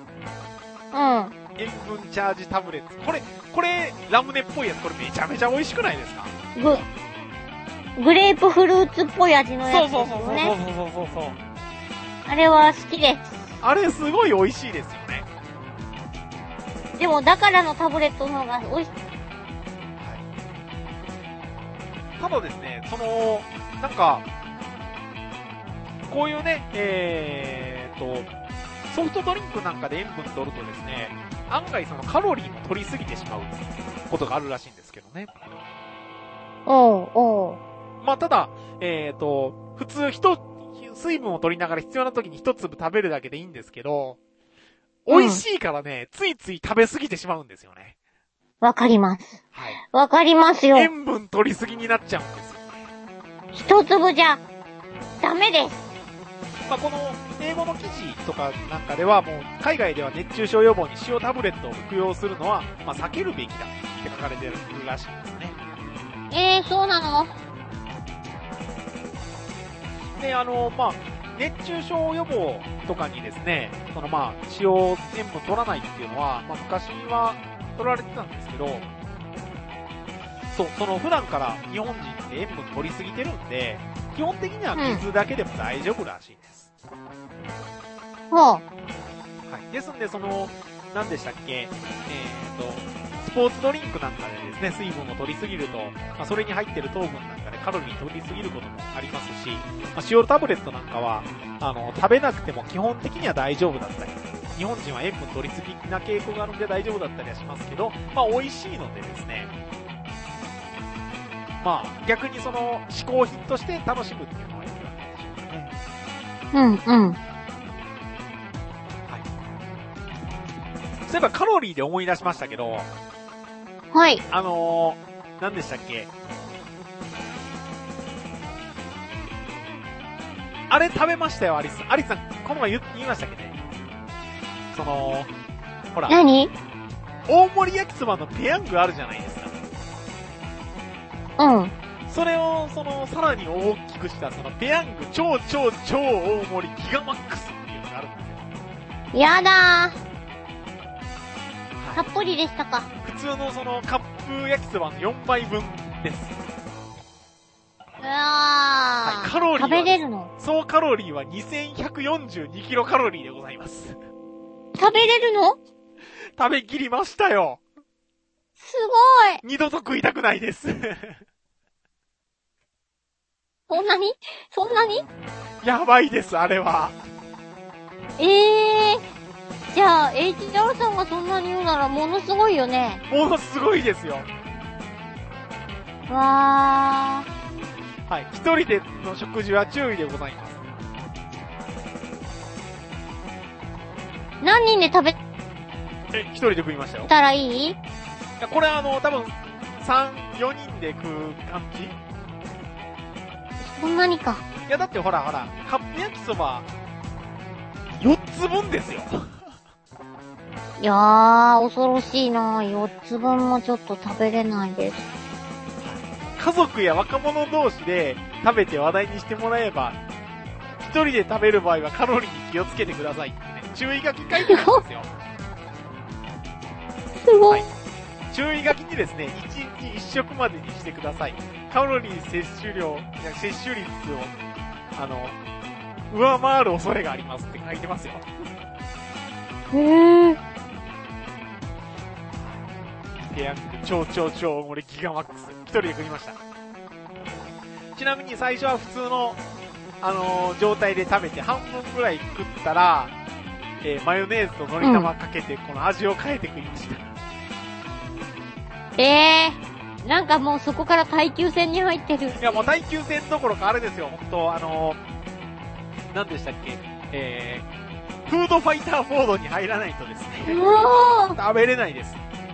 塩分チャージタブレット。これ、これ、ラムネっぽいやつ、これめちゃめちゃ美味しくないですか？ グ、グレープフルーツっぽい味のやつですよね。 そうそうそうそうそうそう。 あれは好きです。 あれすごい美味しいですよね。 でも、だからのタブレットの方が美味しい。 ただですね、その、なんか、こういうね、えーと、ソフトドリンクなんかで塩分取るとですね、案外そのカロリーも取りすぎてしまうことがあるらしいんですけどね。 おうおう。 まあ、ただ、えーと、普通一、水分を取りながら必要な時に一粒食べるだけでいいんですけど、美味しいからね、うん、ついつい食べ過ぎてしまうんですよね。 わかります。 はい。 わかりますよ。 塩分取りすぎになっちゃうんですよね。 一粒じゃ、ダメです。 まあ、この、英語の記事とかなんかではもう、海外では熱中症予防に塩タブレットを服用するのは、まあ、避けるべきだって書かれてるらしいんですね。 えー、そうなの？ で、あの、まあ、熱中症予防とかにですね、そのまあ、塩、塩分取らないっていうのは、まあ、昔は取られてたんですけど、そう、その普段から日本人って塩分取りすぎてるんで、基本的には水だけでも大丈夫らしいです。 うん、はあ。はい。ですんで、その、何でしたっけ、えーと、スポーツドリンクなんかでですね、水分を取りすぎると、まあ、それに入ってる糖分なんかでカロリー取りすぎることもありますし、まあ、塩タブレットなんかは、あの、食べなくても基本的には大丈夫だったり、日本人は塩分取りすぎな傾向があるんで大丈夫だったりはしますけど、まあ、美味しいのでですね、まあ、逆にその、嗜好品として楽しむっていうのはいいわけでしょうね。 うんうん。はい。 そういえばカロリーで思い出しましたけど、 はい。 あのー、何でしたっけ？あれ食べましたよ、アリス。アリスさん、この前言、言いましたっけね？その、ほら。 何？ 大盛り焼きそばのペヤングあるじゃないですか。 うん。 それを、その、さらに大きくした、その、ペヤング超超超大盛りギガマックスっていうのがあるんですよ。 やだー。たっぷりでしたか。 普通のその、カップ焼きそばのよんばいぶんです。 うわー。はい、 カロリーは、 食べれるの？ 総カロリーはにせんひゃくよんじゅうにキロカロリーでございます。 食べれるの？ 食べきりましたよ。 すごい。 二度と食いたくないです。 そんなに？そんなに？ やばいです、あれは。 ええー。じゃあ、エイチアール さんがそんなに言うならものすごいよね。 ものすごいですよ。 わー。 はい。一人での食事は注意でございます。 何人で食べえ、一人で食いましたよ。 たらいい？ いや、これあの、多分、三、四人で食う感じ？ そんなにか。 いや、だってほらほら、カップ焼きそば、四つ分ですよ。 いやー、恐ろしいなー。四つ分もちょっと食べれないです。 家族や若者同士で食べて話題にしてもらえば、一人で食べる場合はカロリーに気をつけてくださいってね、注意書き書いてあるんですよ。 すごい。はい、 注意書きにですね、一日一食までにしてください。カロリー摂取量、摂取率を、あの、上回る恐れがありますって書いてますよ。 へー。 ペヤング超超超大盛りギガマックス。一人で食いました。ちなみに最初は普通の、あのー、状態で食べて半分ぐらい食ったら、えー、マヨネーズと海苔玉かけて、この味を変えて食いました。 うん、えー、なんかもうそこから耐久戦に入ってる。 いやもう耐久戦どころかあれですよ、本当あのー、何でしたっけ、えー、フードファイターモードに入らないとですね、食べれないです。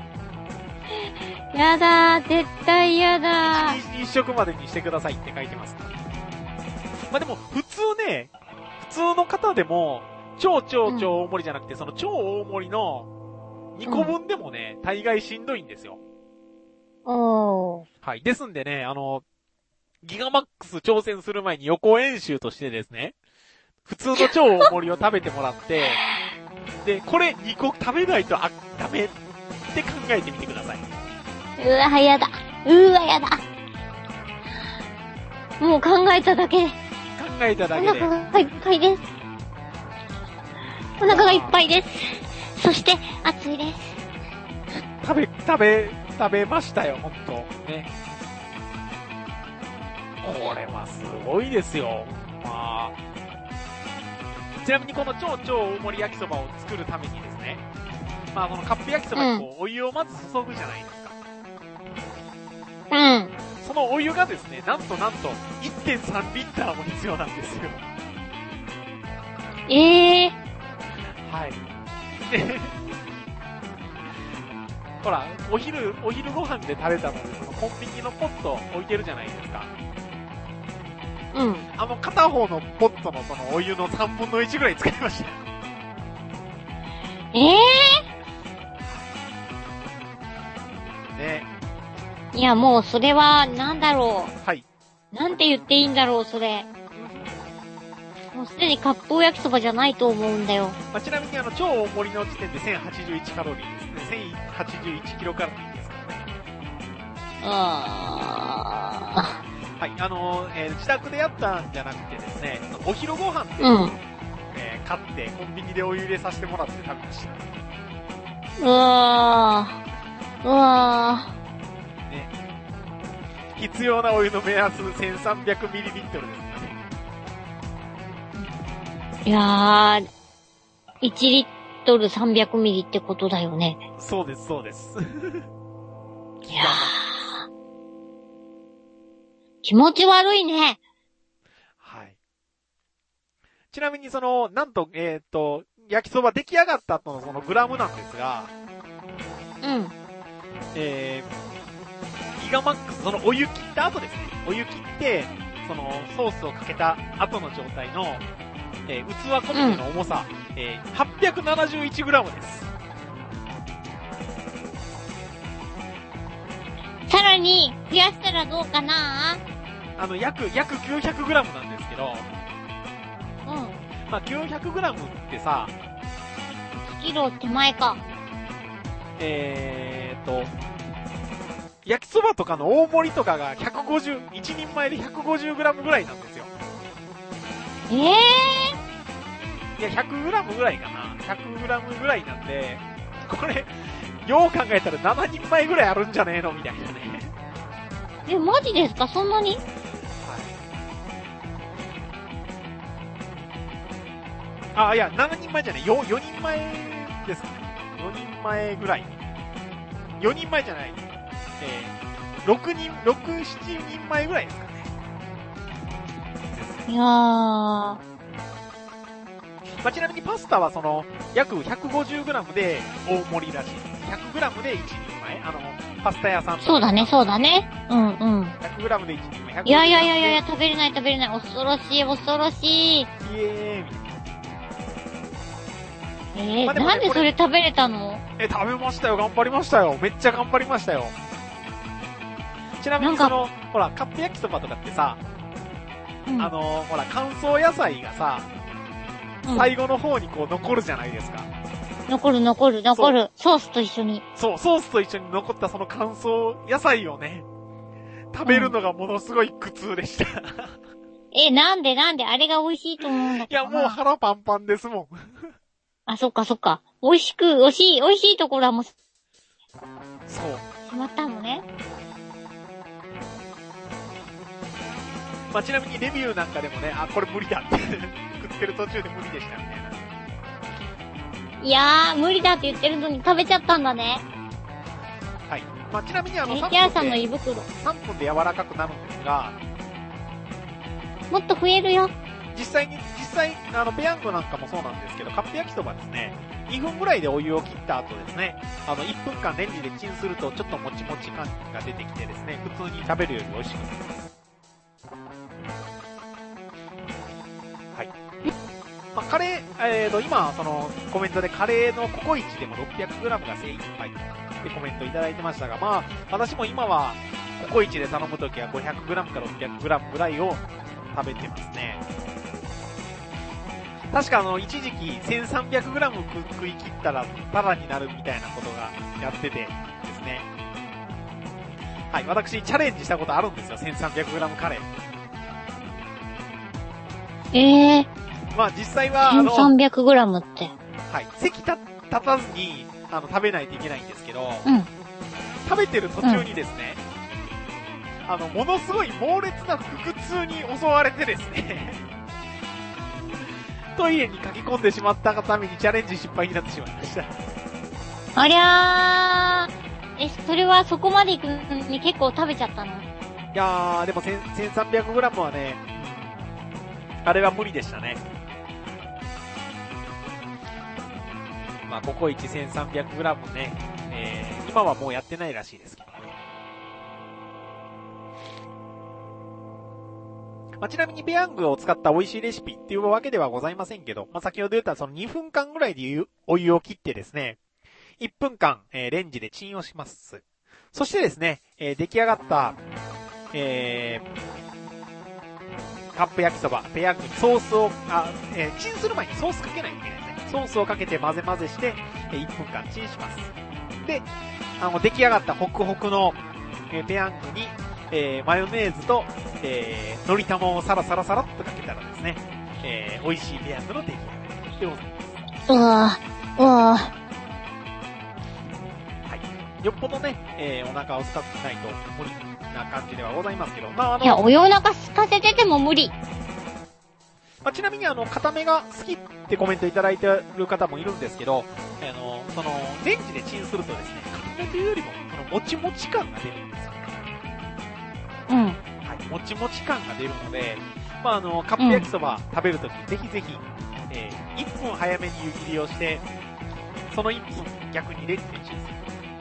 やだー、絶対やだー。 一日一食までにしてくださいって書いてますから。まあ、でも、普通ね、普通の方でも、超超超大盛りじゃなくて、うん、その超大盛りのにこぶんでもね、うん、大概しんどいんですよ。 おー。 はい。ですんでね、あの、ギガマックス挑戦する前に予行演習としてですね、普通の超大盛りを食べてもらって、で、これにこ食べないとあ、ダメって考えてみてください。 うわ、やだ。うわ、やだ。もう考えただけで。考えただけで。 お腹がいっぱいです。お腹がいっぱいです。そして、暑いです。 食べ、食べ、食べましたよ、ほんと。ね。これはすごいですよ。まあ。ちなみにこの超超大盛り焼きそばを作るためにですね、まあこのカップ焼きそばにこう、うん、お湯をまず注ぐじゃないですか。 うん。 そのお湯がですね、なんとなんと いってんさんリッターも必要なんですよ。 ええー。 はい。で、ほら、お昼、お昼ご飯で食べたので、そのコンビニのポット置いてるじゃないですか。 うん。 あの片方のポットのそのお湯のさんぶんのいちぐらい使いました。 ええー。ね。 いや、もうそれは、なんだろう。 はい。 なんて言っていいんだろう、それ。もうすでに割烹焼きそばじゃないと思うんだよ。 まあ、ちなみにあの、超大盛りの時点でせんはちじゅういちカロリーですね。せんはちじゅういちキロカロリーですからね。 あー。はい、あのー、えー、自宅でやったんじゃなくてですね、お昼ご飯で、 うん、 えー、買ってコンビニでお湯入れさせてもらって食べました。 うわー。うわー。 必要なお湯の目安せんさんびゃくミリリットルですからね。 いやー、いちリットルさんびゃくミリってことだよね。 そうです、そうです。 いやー、気持ち悪いね。 はい。ちなみにその、なんと、えっと、焼きそば出来上がった後のそのグラムなんですが、 うん。 えー、ギガマックス、そのお湯切った後ですね。お湯切って、そのソースをかけた後の状態の、えー、器込みでの重さ、うん、えー、はっぴゃくななじゅういちグラムです。 ささらに増やしたらどうかな？ あの、約、約 きゅうひゃくグラム なんですけど、 うん。 まあ、きゅうひゃくグラム ってさ、 いちキロ手前か。 えーと、焼きそばとかの大盛りとかがひゃくごじゅう、一人前で ひゃくごじゅうグラム ぐらいなんですよ。 ええー、いや、ひゃくグラム ぐらいかな。ひゃくグラム ぐらいなんで、これ、よう考えたらななにんまえぐらいあるんじゃねえのみたいなね。 え、マジですか？そんなに？はい。 あ、いや、ななにんまえじゃない。よ、よにんまえですかね。よにんまえぐらい。よにんまえじゃない。えー、ろくにん、ろく、ななにんまえぐらいですかね。 いやー。まあ、ちなみにパスタはその、約 ひゃくごじゅうグラム で大盛りらしい。ひゃくグラム でいちにんまえ。あの、パスタ屋さんとか。 そうだね、そうだね。うんうん。 ひゃくグラム でいちにんまえ。 いやいやいやいやいや、食べれない食べれない。恐ろしい、恐ろしい。 イエーイみたいな。 えー、 まあね、 なんでそれ食べれたの？ え、食べましたよ、頑張りましたよ。めっちゃ頑張りましたよ。ちなみにその、ほら、カップ焼きそばとかってさ、うん、あの、ほら、乾燥野菜がさ、うん、最後の方にこう残るじゃないですか。 残る残る残る。ソースと一緒に。 そう、ソースと一緒に残ったその乾燥野菜をね、食べるのがものすごい苦痛でした。うん、 え、なんでなんであれが美味しいと思うんだけど。 いや、もう腹パンパンですもん。 あ、そっかそっか。美味しく、美味しい、美味しいところはもう、そう。しまったのね。 まあ、ちなみにレビューなんかでもね、あ、これ無理だって食ってる途中で無理でしたみたいな。 いやー、無理だって言ってるのに食べちゃったんだね。 はい。まあ、ちなみにあの、 さんぷんで、さんの胃袋。 さんぷんで柔らかくなるんですが、 もっと増えるよ。 実際に、実際、あの、ペヤングなんかもそうなんですけど、カップ焼きそばですね、にふんぐらいでお湯を切った後ですね、あの、いっぷんかんレンジでチンすると、ちょっともちもち感が出てきてですね、普通に食べるより美味しくなります。はい。まあ、カレー、えーと、今、その、コメントでカレーのココイチでも ろっぴゃくグラム が精一杯ってコメントいただいてましたが、まあ、私も今は、ココイチで頼むときは ごひゃくグラム か ろっぴゃくグラム ぐらいを食べてますね。確かあの、一時期 せんさんびゃくグラム 食い切ったらタダになるみたいなことがやっててですね。はい、私チャレンジしたことあるんですよ、せんさんびゃくグラム カレー。えー。 まあ実際は、あの、 せんさんびゃくグラム って。 はい、席立たずに、あの、食べないといけないんですけど、 うん。 食べてる途中にですね、うん、あの、ものすごい猛烈な腹痛に襲われてですね、トイレに書き込んでしまったがためにチャレンジ失敗になってしまいました。 ありゃー。え、それはそこまで行くのに結構食べちゃったの？いやー、でもせんさんびゃくグラム はね、あれは無理でしたね。まあ、ココイチ せんさんびゃくグラム ね、えー、今はもうやってないらしいですけどね。まあ、ちなみにペヤングを使った美味しいレシピっていうわけではございませんけど、まあ、先ほど言ったそのにふんかんぐらいでお湯を切ってですね、いっぷんかん、えー、レンジでチンをします。そしてですね、えー、出来上がった、えー、カップ焼きそば、ペヤングにソースを、あ、えー、チンする前にソースかけないといけないですね。ソースをかけて混ぜ混ぜして、えー、いっぷんかんチンします。で、あの、出来上がったホクホクの、えー、ペヤングに、えー、マヨネーズと、えー、のり玉をサラサラサラっとかけたらですね、えー、美味しいペヤングの出来上がりでございます。 うわぁ、うわぁ。 はい。よっぽどね、えー、お腹を空かせないと無理な感じではございますけど、まああの、 いや、お湯お腹空かせてても無理。 まあ、ちなみにあの、固めが好きってコメントいただいてる方もいるんですけど、あの、その、レンジでチンするとですね、固めというよりも、その、もちもち感が出るんですよね。 うん。 はい、もちもち感が出るので、まあ、あの、カップ焼きそば食べるとき、うん、ぜひぜひ、えー、いっぷん早めに湯切りをして、そのいっぷん逆にレンジでチンするとですね。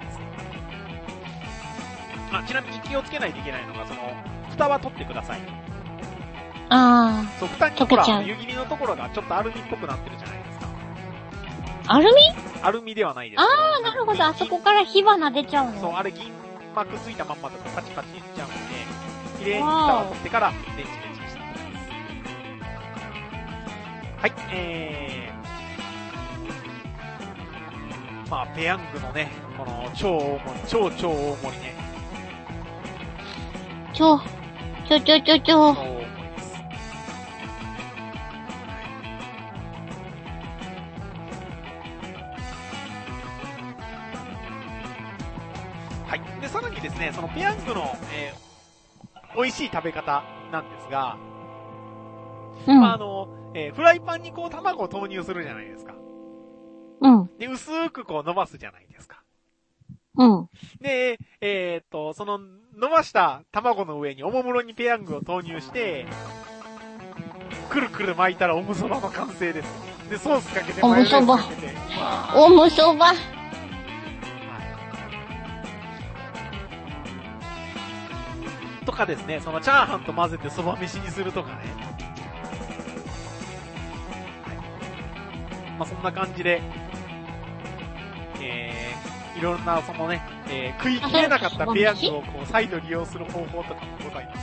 まあ、ちなみに気をつけないといけないのが、その、蓋は取ってください。 ああ。 そう、蓋にほら、湯切りのところがちょっとアルミっぽくなってるじゃないですか。 アルミ？ アルミではないです。 ああ、なるほど。あそこから火花出ちゃうの。 そう、あれ銀、 膜ついたまんまとかパチパチ言っちゃうんで、綺麗に蓋を取ってからレンチレンチしていきます。はい、えー、まあ、ペヤングのね、この超大盛り、超超大盛りね。 超、超超超超。 超大盛りです。はい。で、さらにですね、そのペヤングの、えー、美味しい食べ方なんですが、 うん。 まあ、あの、えー、フライパンにこう卵を投入するじゃないですか。 うん。 で、薄くこう伸ばすじゃないですか。 うん。 で、えー、っと、その伸ばした卵の上におもむろにペヤングを投入して、くるくる巻いたらオムそばの完成です。で、ソースかけてマヨネーズかけて。 オムそば。 とかですね、そのチャーハンと混ぜてそば飯にするとかね。はい。まあ、そんな感じで、えー、いろんなそのね、えー、食い切れなかったペヤングをこう再度利用する方法とかもございます。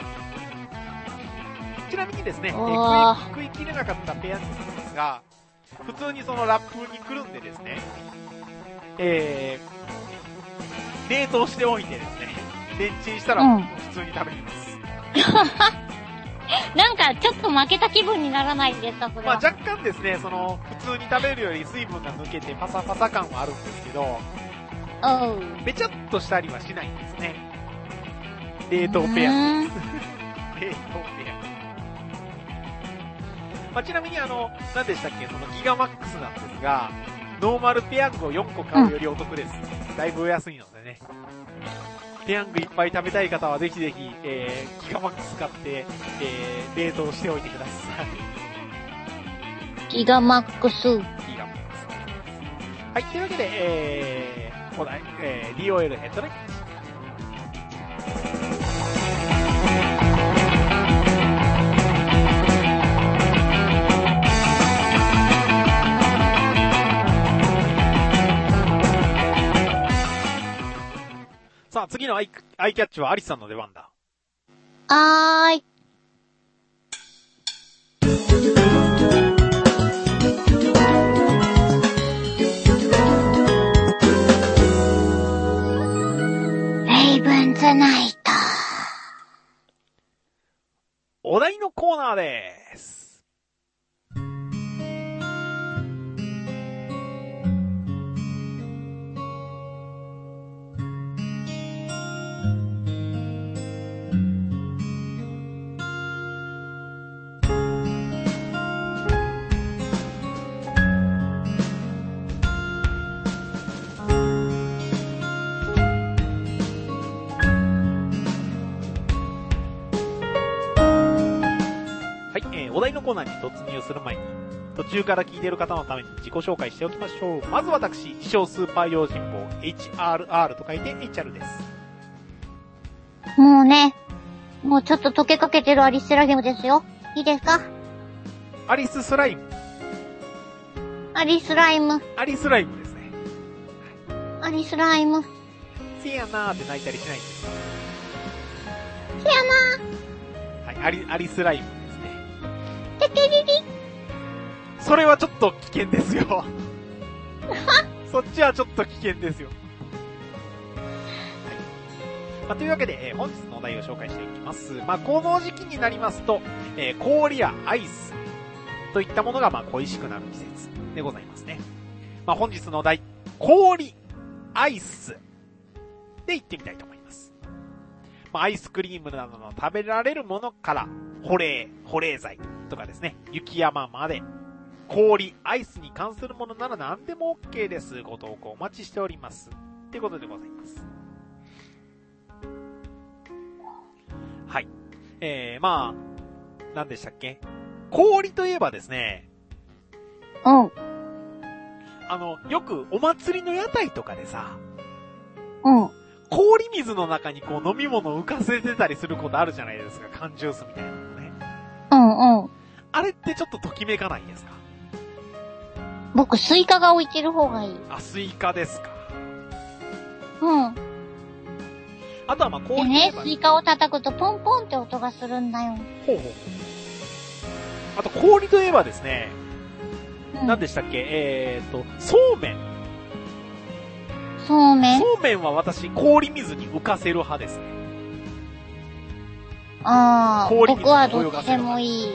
ちなみにですね、えー、食い、食い切れなかったペヤングなんですが、普通にそのラップにくるんでですね、えー、冷凍しておいてですね、レンチンしたら普通に食べれます。 うん、なんかちょっと負けた気分にならないんですか、それは。 まあ若干ですね、その普通に食べるより水分が抜けてパサパサ感はあるんですけど、 うん。 べちゃっとしたりはしないんですね。冷凍ペヤングです。冷凍ペヤング。まあちなみにあの、何でしたっけ、そのギガマックスなんですが、ノーマルペヤングをよんこ買うよりお得です。うん、だいぶお安いのでね。ペヤングいっぱい食べたい方はぜひぜひ、えー、ギガマックス買って、えー、冷凍しておいてください。 ギガマックス。ギガマックス。はい、というわけで、えー、お題、えー、ディーオーエル ヘッドライン。さあ、次のアイ、アイキャッチはアリスさんの出番だ。 はーい。レイブンズナイト。 お題のコーナーでーす。お題のコーナーに突入する前に、途中から聞いている方のために自己紹介しておきましょう。まず私、自称スーパー用心棒、エイチアールアール と書いて エイチアール です。 もうね、もうちょっと溶けかけてるアリスライムですよ。いいですか？ アリススライム。 アリスライム。 アリスライムですね。 アリスライム。 せやなーって泣いたりしないんですか？ せやなー。はい、アリ、アリスライム。 ててりり。 それはちょっと危険ですよ。そっちはちょっと危険ですよ。はい。まあ、というわけで、えー、本日のお題を紹介していきます。まあ、この時期になりますと、えー、氷やアイスといったものがまあ恋しくなる季節でございますね。まあ、本日のお題、氷、アイスでいってみたいと思います。まあ、アイスクリームなどの食べられるものから、保冷、保冷剤とかですね、雪山まで、氷、アイスに関するものなら何でも OK です。ご投稿お待ちしております。ということでございます。はい。えー、まあ、何でしたっけ？氷といえばですね、 うん。 あの、よくお祭りの屋台とかでさ、 うん。 氷水の中にこう飲み物を浮かせてたりすることあるじゃないですか。缶ジュースみたいなのね。 うんうん。 あれってちょっとときめかないですか？ 僕、スイカが置いてる方がいい。 あ、スイカですか。 うん。 あとはまあ、氷でね、スイカを叩くとポンポンって音がするんだよ。 ほうほう。あと氷といえばですね、 うん、 何でしたっけ、えーと、そうめん。 そうめんそうめんは私、氷水に浮かせる派ですね。 ああ、僕はどっちでもいい。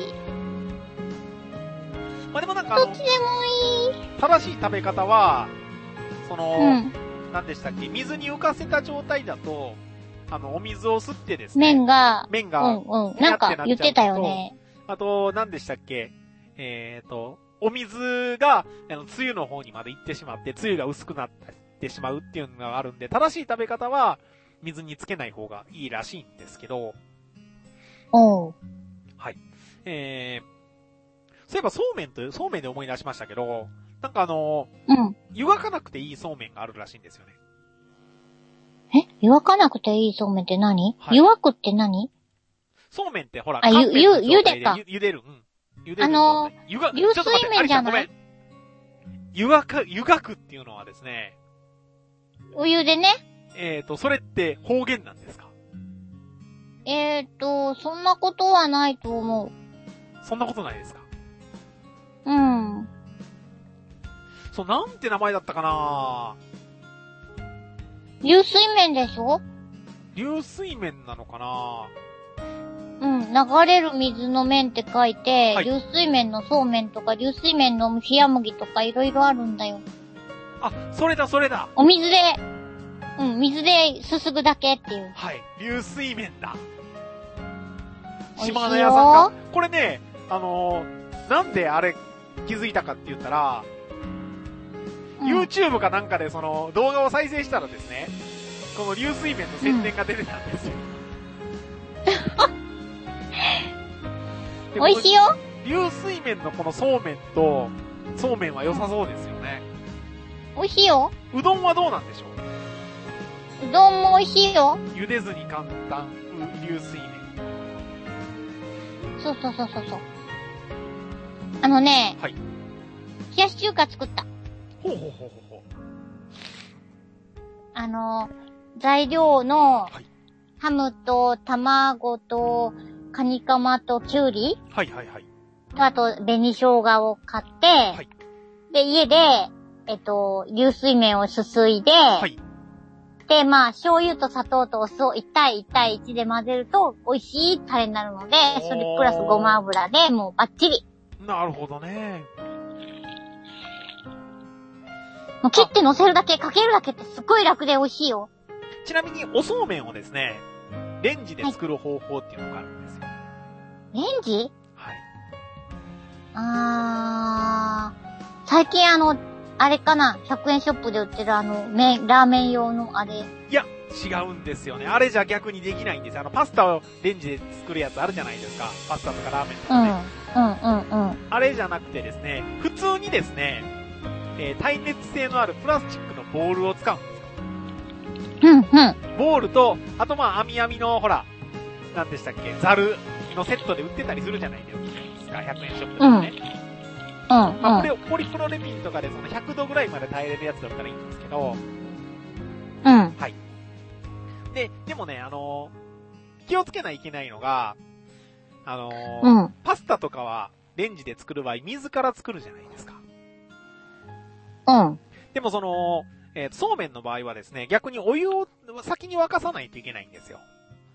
まあでもなんかあの、 どっちでもいい。 正しい食べ方は、その、 うん、 何でしたっけ、水に浮かせた状態だと、あの、お水を吸ってですね。 麺が、 麺が、 うんうん、なんか言ってたよね。 あと、何でしたっけ、えーと、お水が、あの、つゆの方にまで行ってしまって、つゆが薄くなってしまうっていうのがあるんで、正しい食べ方は、水につけない方がいいらしいんですけど、 おう。 はい。えー、そういえばそうめんと、そうめんで思い出しましたけど、なんかあの、 うん。 湯がかなくていいそうめんがあるらしいんですよね。 え湯がかなくていいそうめんって何、はい、湯がくって何そうめんってほら、 あ、ゆ、ゆ、ゆでか。 ゆでる。うん。ゆでる。 あのー、 湯が、 流水麺じゃない？ 湯がか、湯がくっていうのはですね。 お湯でね。 えっと、それって方言なんですか？ えーと、そんなことはないと思う。 そんなことないですか？ うん。 そう、なんて名前だったかな？ 流水麺でしょ？ 流水麺なのかな？ うん、流れる水の麺って書いて、はい、流水麺のそうめんとか、流水麺の冷麦とかいろいろあるんだよ。 あ、それだそれだ。 お水で、うん、水ですすぐだけっていう。 はい、流水麺だ。島根屋さんが。これね、あのー、なんであれ気づいたかって言ったら、うん、YouTube かなんかでその動画を再生したらですね、この流水麺の宣伝が出てたんですよ。 うん、美味しいよ。 流水麺のこのそうめんと、そうめんは良さそうですよね。 美味しいよ。 うどんはどうなんでしょううどんも美味しいよ。 茹でずに簡単、流水麺。 そうそうそうそうそう。あのね、 はい。 冷やし中華作った。 ほうほうほうほうほう。 あの、材料の、はい、ハムと卵とカニカマとキュウリ、 はいはいはい。 とあと紅生姜を買って、はい、で、家で、えっと、流水麺をすすいで、はい、で、まあ、醤油と砂糖とお酢をいち対いち対いちで混ぜると美味しいタレになるので、それプラスごま油でもうバッチリ。 なるほどね。 もう切って乗せるだけ、かけるだけってすっごい楽で美味しいよ。 ちなみにおそうめんをですね、レンジで作る方法っていうのがあるんですよ。はい、 レンジ？ はい。 あー、最近あの、あれかな、ひゃくえんショップで売ってるあの、麺、ラーメン用のあれ。 いや、違うんですよね。あれじゃ逆にできないんですよ。あの、パスタをレンジで作るやつあるじゃないですか。パスタとかラーメンとかね。 うん、うん、うん、うん。 あれじゃなくてですね、普通にですね、えー、耐熱性のあるプラスチックのボウルを使うんですよ。 うん、うん。 ボウルと、あとまあ、網網の、ほら、なんでしたっけ、ザルのセットで売ってたりするじゃないですか。ひゃくえんショップでもね。うん。うん、まあ、これをポリプロレピンとかでそのひゃくどぐらいまで耐えれるやつだったらいいんですけど。 うん。 はい。で、でもね、あのー、気をつけないといけないのが、あのーうん、パスタとかはレンジで作る場合、水から作るじゃないですか。 うん。 でもその、えー、そうめんの場合はですね、逆にお湯を先に沸かさないといけないんですよ。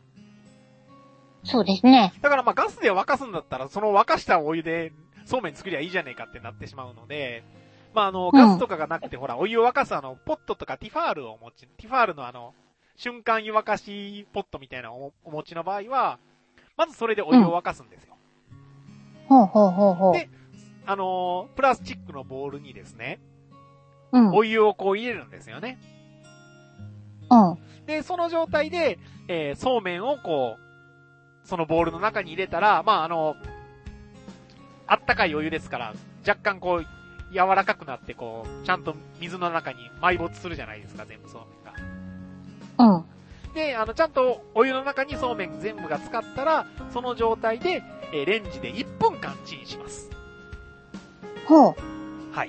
そうですね。 だからまあガスで沸かすんだったら、その沸かしたお湯でそうめん作りゃいいじゃねえかってなってしまうので、まああの、ガスとかがなくて、うん、ほら、お湯を沸かすあの、ポットとかティファールをお持ち、ティファールのあの、瞬間湯沸かしポットみたいなのをお持ちの場合は、まずそれでお湯を沸かすんですよ。 うん、ほうほうほうほう。 で、あのー、プラスチックのボウルにですね、 うん、 お湯をこう入れるんですよね。 うん。 で、その状態で、えー、そうめんをこう、そのボウルの中に入れたら、まああの、あったかいお湯ですから、若干こう、柔らかくなってこう、ちゃんと水の中に埋没するじゃないですか、全部そうめんが。 うん。 で、あの、ちゃんとお湯の中にそうめん全部が浸かったら、その状態で、えー、レンジでいっぷんかんチンします。 ほう。 はい。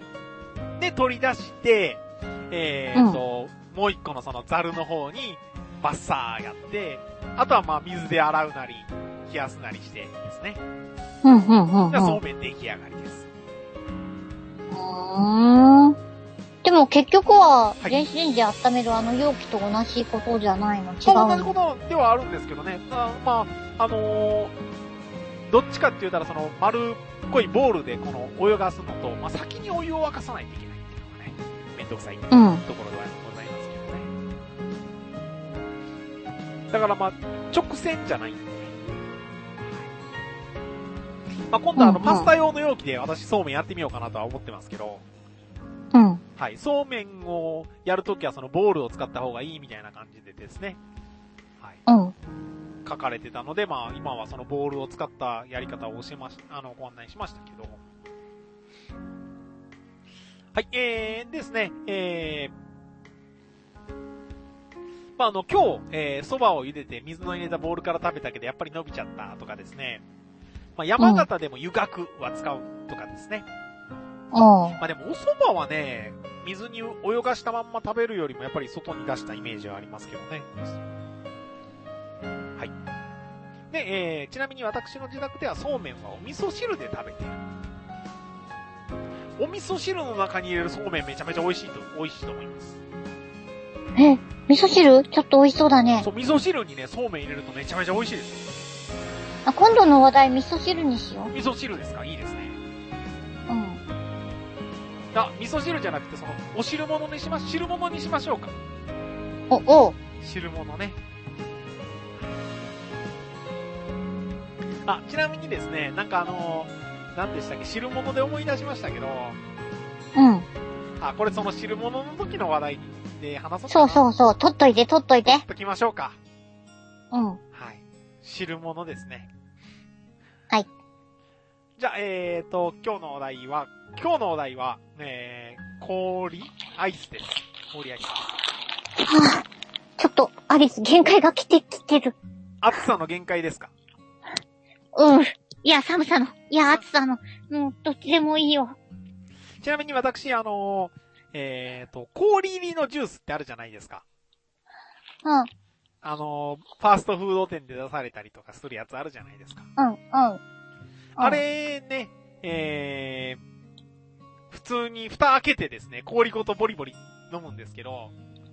で、取り出して、えーと、うん、もう一個のそのザルの方に、 バッサーやって、あとはまあ水で洗うなり、冷やすなりしてですね。 うん、うん、うん。 じゃあそうめん出来上がりです。 うーん。でも結局は、電子レンジで温めるあの容器と同じことじゃないの？違うの？ 同じことではあるんですけどね。あまあ、あのー、どっちかって言ったらその丸っこいボールでこの泳がすのと、まあ先にお湯を沸かさないといけないっていうのがね、めんどくさいところではございますけどね。だからまあ、直線じゃないんでね。まあ今度はあの、パスタ用の容器で私そうめんやってみようかなとは思ってますけど、 うん。 はい。そうめんをやるときはそのボールを使った方がいいみたいな感じでですね。はい。 うん。 書かれてたので、まあ今はそのボールを使ったやり方を教えまし、あの、ご案内しましたけど。はい。えー、ですね、えー、まああの、今日、えー、蕎麦を茹でて水の入れたボールから食べたけどやっぱり伸びちゃったとかですね。まあ山形でも湯がくは使うとかですね。 うん。 まあでもお蕎麦はね、水に泳がしたまんま食べるよりもやっぱり外に出したイメージはありますけどね。はい。で、えー、ちなみに私の自宅ではそうめんはお味噌汁で食べている。お味噌汁の中に入れるそうめんめちゃめちゃ美味しいと、美味しいと思います。 え、味噌汁ちょっと美味しそうだね。 そう、味噌汁にね、そうめん入れるとめちゃめちゃ美味しいですよ。 あ、今度の話題味噌汁にしよう。 味噌汁ですか？いいですね。 うん。 あ、味噌汁じゃなくてその、お汁物にしま、汁物にしましょうか。 お、お汁物ね。あ、ちなみにですね、なんかあのー、何でしたっけ、汁物で思い出しましたけど、 うん。 あ、これその汁物の時の話題で話そうかな。 そうそうそう、取っといて、取っといて。 取っときましょうか。 うん。 はい。汁物ですね。 はい。 じゃあ、えーと、今日のお題は、今日のお題は、えー、氷アイスです。氷アイス。 はぁ、ちょっと、アリス、限界が来てきてる。 暑さの限界ですか？ うん。いや、寒さの。いや、暑さの。うん、どっちでもいいよ。 ちなみに私、あのー、えーと、氷入りのジュースってあるじゃないですか。 うん。 あのー、ファーストフード店で出されたりとかするやつあるじゃないですか。 うん、うん。 あれね、えー、普通に蓋開けてですね、氷ごとボリボリ飲むんですけど、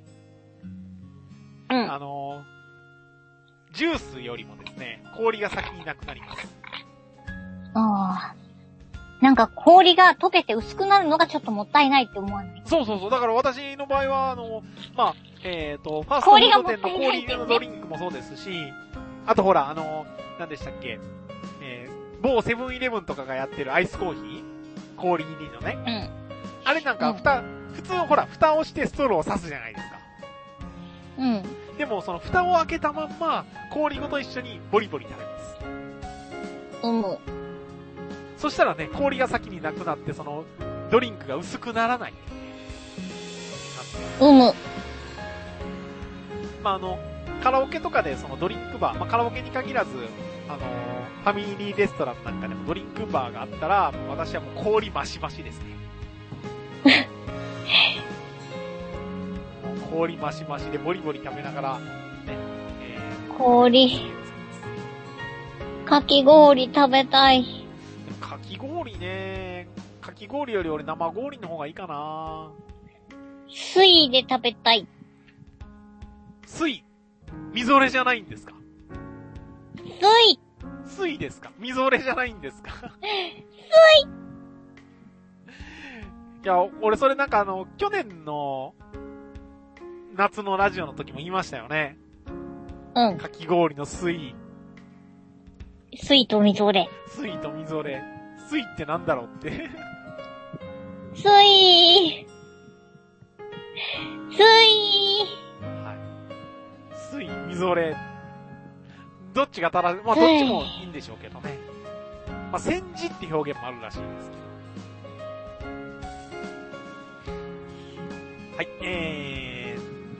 うん。 あのー、ジュースよりもですね、氷が先になくなります。 ああ。なんか氷が溶けて薄くなるのがちょっともったいないって思わない？ そうそうそう。だから私の場合は、あの、まあ、えっと、ファーストフード店の氷入りのドリンクもそうですし、あとほら、あの、何でしたっけ、えー、某セブンイレブンとかがやってるアイスコーヒー氷入りのね。うん。あれなんか、蓋、うん、普通ほら、蓋をしてストローを刺すじゃないですか。 うん。 でも、その蓋を開けたまんま、氷ごと一緒にボリボリ食べます。 うん。 そしたらね、氷が先になくなって、その、ドリンクが薄くならない。 うむ。 まあ、あの、カラオケとかでそのドリンクバー、まあ、カラオケに限らず、あのー、ファミリーレストランなんかでもドリンクバーがあったら、私はもう氷マシマシですね。氷マシマシでボリボリ食べながら、ね、 えー、氷。かき氷食べたい。 かき氷ね、かき氷より俺生氷の方がいいかな。 水で食べたい。 水みぞれじゃないんですか？ 水水ですか？みぞれじゃないんですか？ 水いや、俺それなんかあの、去年の夏のラジオの時も言いましたよね。 うん。 かき氷の水。 水とみぞれ。 水とみぞれ。水ってなんだろうって。 水水はい。水、みぞれ。どっちが正しい、まあどっちもいいんでしょうけどね。まあ煎じって表現もあるらしいんですけど。はい、え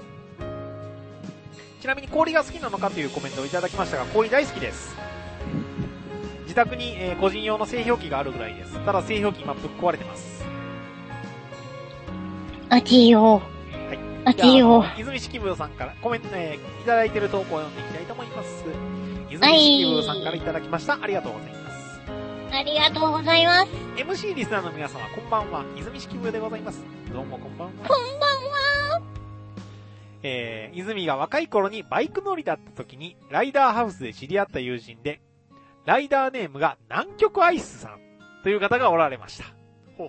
ー、ちなみに氷が好きなのかというコメントをいただきましたが、氷大好きです。自宅に、えー、個人用の製氷機があるぐらいです。ただ製氷機今ぶっ壊れてます。 あちよ。 はい。 あちいを。 泉式部さんからコメント、えー、いただいている投稿を読んでいきたいと思います。泉式部さんからいただきました。ありがとうございます。 ありがとうございます。 エムシー リスナーの皆様、こんばんは。泉式部でございます。どうもこんばんは。こんばんは。 えー、泉が若い頃にバイク乗りだった時に、ライダーハウスで知り合った友人で、ライダーネームが南極アイスさんという方がおられました。ほうほ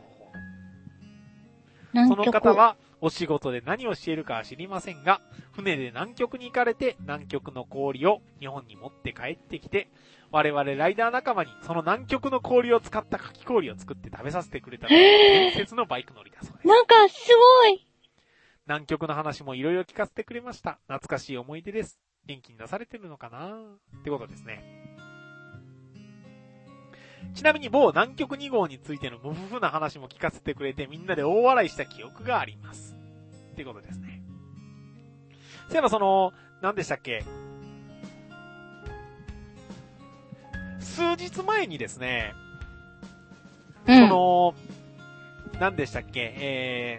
う。その方は、お仕事で何をしているかは知りませんが、船で南極に行かれて南極の氷を日本に持って帰ってきて、我々ライダー仲間にその南極の氷を使ったかき氷を作って食べさせてくれた伝説のバイク乗りだそうです。 なんかすごい。 南極の話もいろいろ聞かせてくれました。懐かしい思い出です。元気に出されてるのかなってことですね。ちなみに某南極に号についての無夫婦な話も聞かせてくれてみんなで大笑いした記憶があります。ってことですね。そういえばその、何でしたっけ？数日前にですね、うん、その、何でしたっけ？え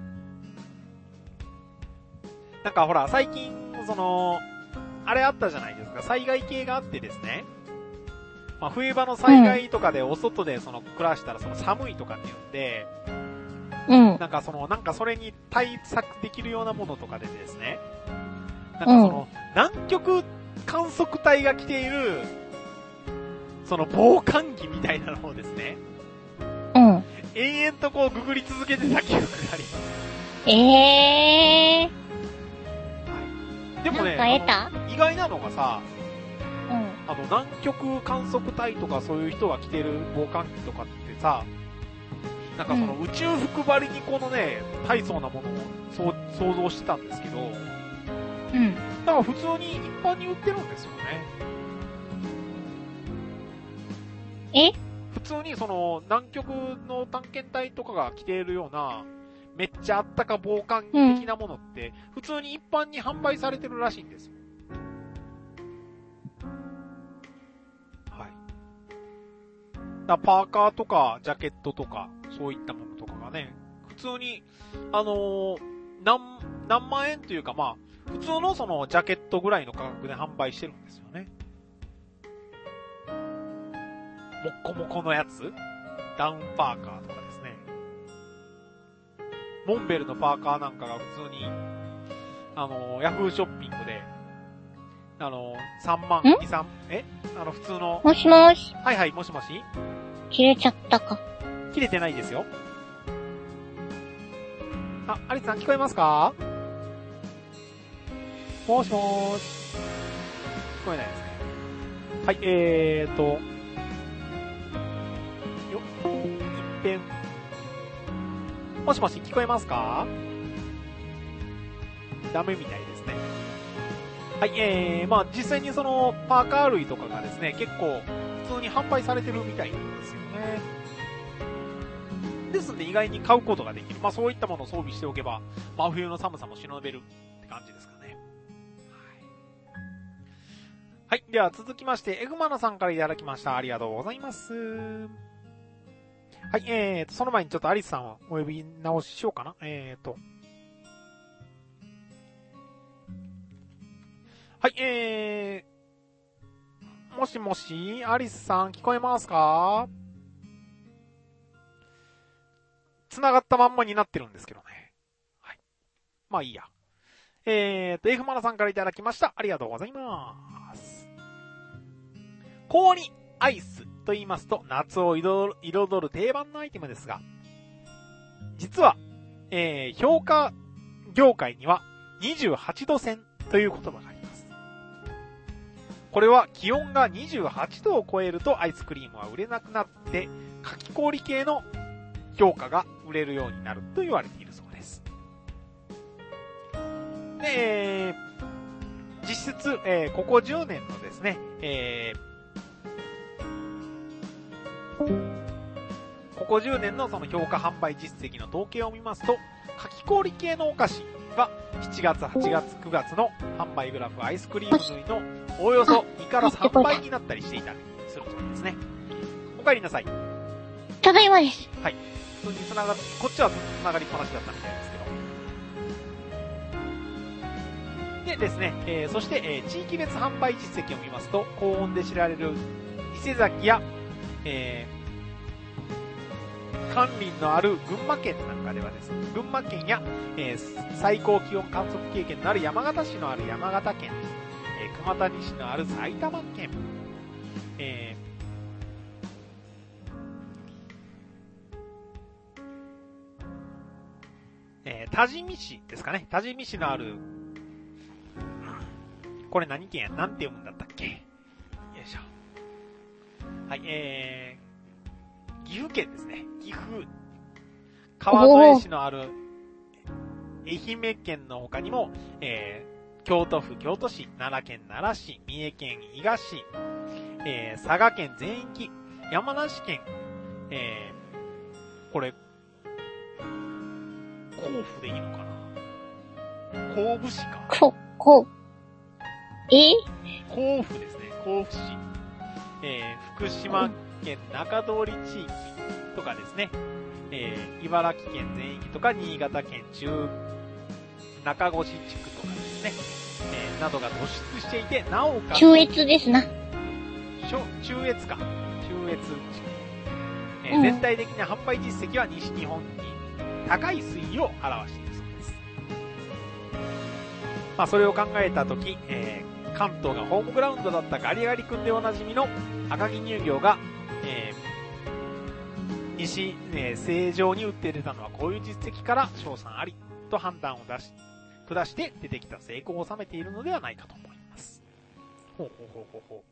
ー、なんかほら、最近、その、あれあったじゃないですか、災害系があってですね、まあ、冬場の災害とかでお外でその暮らしたらその寒いとかって言うんで、うん。なんかその、なんかそれに対策できるようなものとかでですね、なんかその、うん、南極観測隊が着ている、その防寒着みたいなのをですね、うん。延々とこうググり続けてた記憶があります。 ええー。 はい。でもね、 なんか得た？ 意外なのがさ、 うん、 あの、南極観測隊とかそういう人が着てる防寒着とかってさ、なんかその宇宙服張りにこのね、大層なものをそう想像してたんですけど、うん。だから普通に一般に売ってるんですよね。 え？ 普通にその南極の探検隊とかが着ているような、めっちゃあったか防寒着的なものって、うん、普通に一般に販売されてるらしいんですよ。パーカーとかジャケットとかそういったものとかがね、普通にあのー、何何万円というかまあ普通のそのジャケットぐらいの価格で販売してるんですよね。もっこもこのやつ、ダウンパーカーとかですね。モンベルのパーカーなんかが普通にあのー、ヤフーショッピングであのー、さんまん、に、さん、えあの普通のもしもし。 はいはい、もしもし。 切れちゃったか。 切れてないですよ。あ、アリスさん聞こえますか？もしもーし。聞こえないですね。はい、えーと。よ、一遍。もしもし聞こえますか？ダメみたいですね。はい、えー、まあ実際にそのパーカー類とかがですね、結構普通に販売されてるみたいなんですよね。ですんで意外に買うことができる。まあそういったものを装備しておけば、真冬の寒さも忍べるって感じですかね。はい。はい、では続きまして、エグマナさんからいただきました。ありがとうございます。はい、えーと、その前にちょっとアリスさんをお呼び直ししようかな。えーと。はい、えー、もしもし、アリスさん聞こえますか？繋がったまんまになってるんですけどね。はい。まあいいや。えーと、F マナさんからいただきました。ありがとうございます。氷アイスと言いますと、夏を彩る定番のアイテムですが、実は、えー、評価業界にはにじゅうはちど線という言葉があります。これは気温がにじゅうはちどを超えるとアイスクリームは売れなくなって、かき氷系の評価が売れるようになると言われているそうです。で、えー、実質、えー、ここじゅうねんのですね、えー、ここじゅうねんのその評価販売実績の統計を見ますと、かき氷系のお菓子はしちがつ、はちがつ、くがつの販売グラフアイスクリーム類のおおよそにからさんばいになったりしていたりするそうですね。お帰りなさい。 ただいまです。 はい。普通に繋がっ、こっちは繋がりっぱなしだったみたいですけど。 でですね、えー、そして、えー、地域別販売実績を見ますと、高温で知られる伊勢崎や、えー、甘霖のある群馬県なんかではですね、群馬県や、えー、最高気温観測経験のある山形市のある山形県、えー、熊谷市のある埼玉県、えーえー、多治見市ですかね。多治見市のある、これ何県や、なんて読むんだったっけ。よいしょ。はい、えー、岐阜県ですね。岐阜。川越市のある、愛媛県の他にも、えー、京都府京都市、奈良県奈良市、三重県伊賀市、えー、佐賀県全域、山梨県、えー、これ、甲府でいいのかな、甲府市か。 こ、こ、え甲府ですね。甲府市。えー、福島県中通り地域とかですね。えー、茨城県全域とか、新潟県中、中越地区とかですね。えー、などが突出していて、なおかつ。 中越ですな。 中越か。中越地区。えーうん、全体的な販売実績は西日本に高い推移を表しているそうです。まあ、それを考えたとき、えー、関東がホームグラウンドだったガリガリ君でおなじみの赤城乳業が、えー、西、えー、正常に打って出たのはこういう実績から賞賛ありと判断を出し、下して出てきた成功を収めているのではないかと思います。ほうほうほうほうほ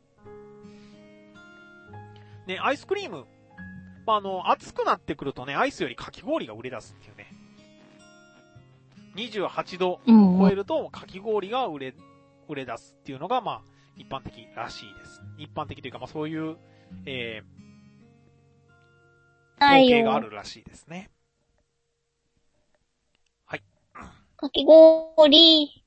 う。ね、アイスクリーム、まあ、あの、暑くなってくるとね、アイスよりかき氷が売れ出すっていうね。にじゅうはちど超えるとかき氷が売れ、売れ出すっていうのが、まあ、一般的らしいです。一般的というか、まあそういう、えー、統計があるらしいですね。はい。 かき氷。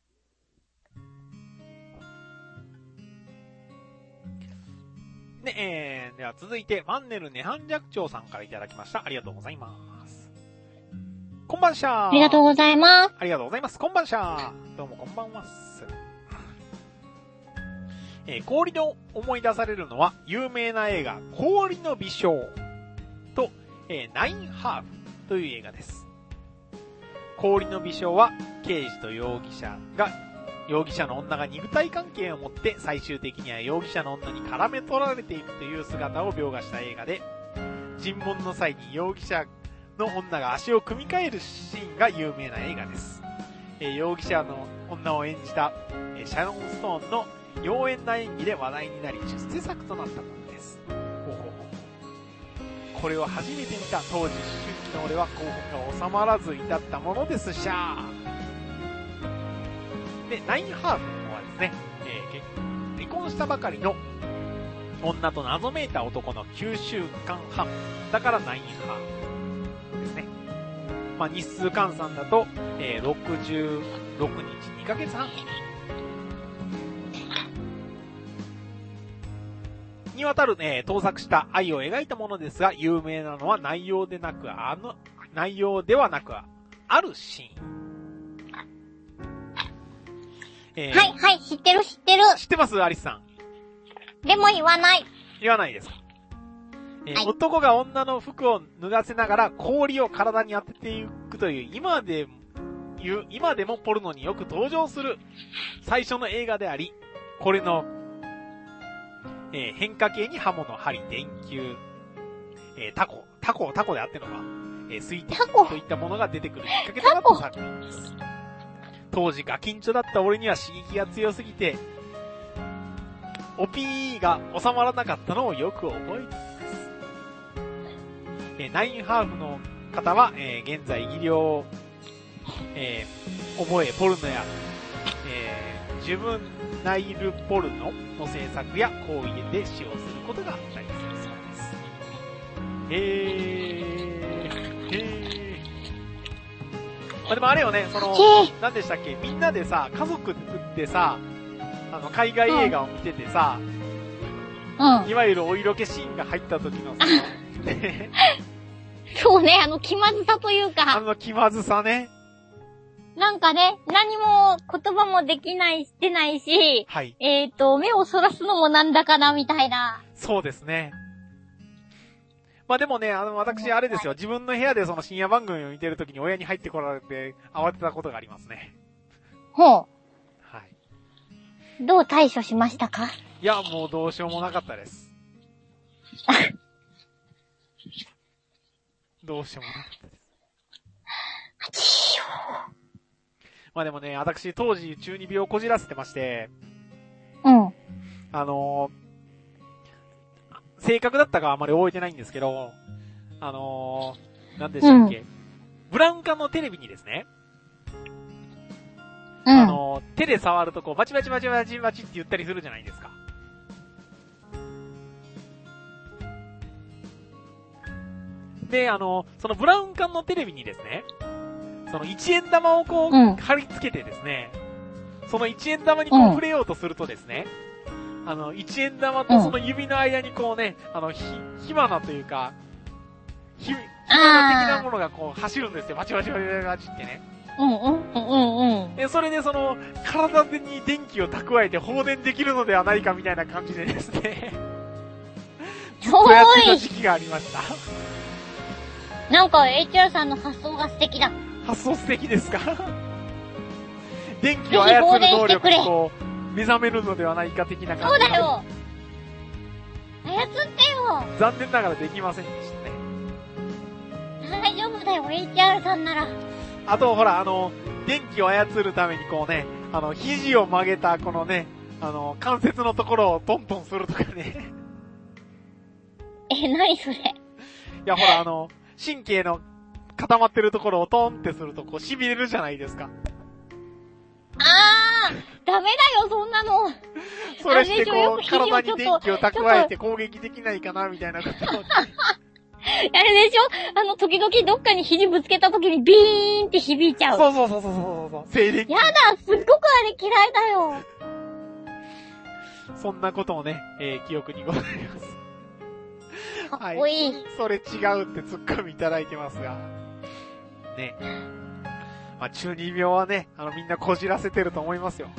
ね、えー、では続いて、マンネルネハンジャクチョウさんからいただきました。ありがとうございます。こんばんしゃー。 ありがとうございます。 ありがとうございます。こんばんしゃー。どうもこんばんはっす。えー、氷の思い出されるのは、有名な映画、氷の微笑と、えー、ナインハーフという映画です。氷の微笑は、刑事と容疑者が、容疑者の女が肉体関係を持って最終的には容疑者の女に絡め取られていくという姿を描画した映画で、尋問の際に容疑者の女が足を組み替えるシーンが有名な映画です。えー、容疑者の女を演じた、えー、シャロン・ストーンの妖艶な演技で話題になり出世作となったものです。ほうほうほう。これを初めて見た当時思春期の俺は興奮が収まらず至ったものですしゃー。で、ナインハーフの方はですね、えー、離婚したばかりの女と謎めいた男のきゅうしゅうかんはん。だからナインハーフですね。まあ、日数換算だと、えー、ろくじゅうろくにちにかげつはんにわたる、えー、盗作した愛を描いたものですが、有名なのは内容でなく、あの、内容ではなく、あるシーン。えー、 はい、はい、知ってる、知ってる。 知ってますアリスさん。 でも言わない。 言わないですか。えーはい、 男が女の服を脱がせながら氷を体に当てていくという、今でいう、今でもポルノによく登場する最初の映画であり、これの、えー、変化系に刃物、針、電球、えー、タコ、タコ、タコであってのが、えー、水滴といったものが出てくるきっかけとなった作品です。当時ガキンチョだった俺には刺激が強すぎて、オピーが収まらなかったのをよく覚えています。えー、ナインハーフの方は、えー、現在技量、えー、覚え、ポルノや、えー、ジュブナイルポルノの制作や行為で使用することがあったりするそうです。へー、へー。まあ、でもあれよね、その、何でしたっけ、みんなでさ、家族でさ、あの、海外映画を見ててさ、 うん。 いわゆるお色気シーンが入った時の、その、 そうね、あの、気まずさというか。 あの気まずさね。 なんかね、何も言葉もできない、してないし、 はい。 えっと、目をそらすのもなんだかな、みたいな。 そうですね。まあでもね、あの、私、あれですよ、自分の部屋でその深夜番組を見てるときに親に入ってこられて慌てたことがありますね。 ほう。 はい。 どう対処しましたか？ いや、もうどうしようもなかったです。どうしようもなかったです。 あちよ。 まあでもね、私、当時、中二病をこじらせてまして、 うん。 あのー、正確だったかあまり覚えてないんですけど、あのー、何でしたっけ、うん、ブラウン管のテレビにですね、うん、あのー、手で触るとこう、バチバチバチバチバチって言ったりするじゃないですか。で、あのー、そのブラウン管のテレビにですね、そのいちえん玉をこう、うん、貼り付けてですね、そのいちえん玉にこう触れようとするとですね、うん、あの、いちえん玉とその指の間にこうね、あの、ひ、火花というか、ひ、火花的なものがこう走るんですよ。バチバチバチバチってね。 うんうんうんうん。 で、それでその、体に電気を蓄えて放電できるのではないかみたいな感じでですね。ずっとやってた時期がありました。 なんか エイチアール さんの発想が素敵だ。 発想素敵ですか？電気を操る能力にこう、目覚めるのではないか的な感じ。 そうだよ。操ってよ。 残念ながらできませんでしたね。大丈夫だよ、エイチアール さんなら。 あと、ほら、あの、電気を操るためにこうね、あの、肘を曲げたこのね、あの、関節のところをトントンするとかね。 え、なにそれ？いや、ほら、あの、神経の固まってるところをトンってするとこう痺れるじゃないですか。 あー、ダメだよ、そんなの。 それしてこう、体に電気を蓄えて攻撃できないかな、みたいなことを。 あれでしょ？あの、時々どっかに肘ぶつけた時にビーンって響いちゃう。 そうそうそうそうそうそう。静電気。 やだ、すっごくあれ嫌いだよ。 そんなこともね、えー、記憶にございます。 かっこいい。 はい。それ違うってツッコミいただいてますが。ね。まあ、中二病はね、あの、みんなこじらせてると思いますよ。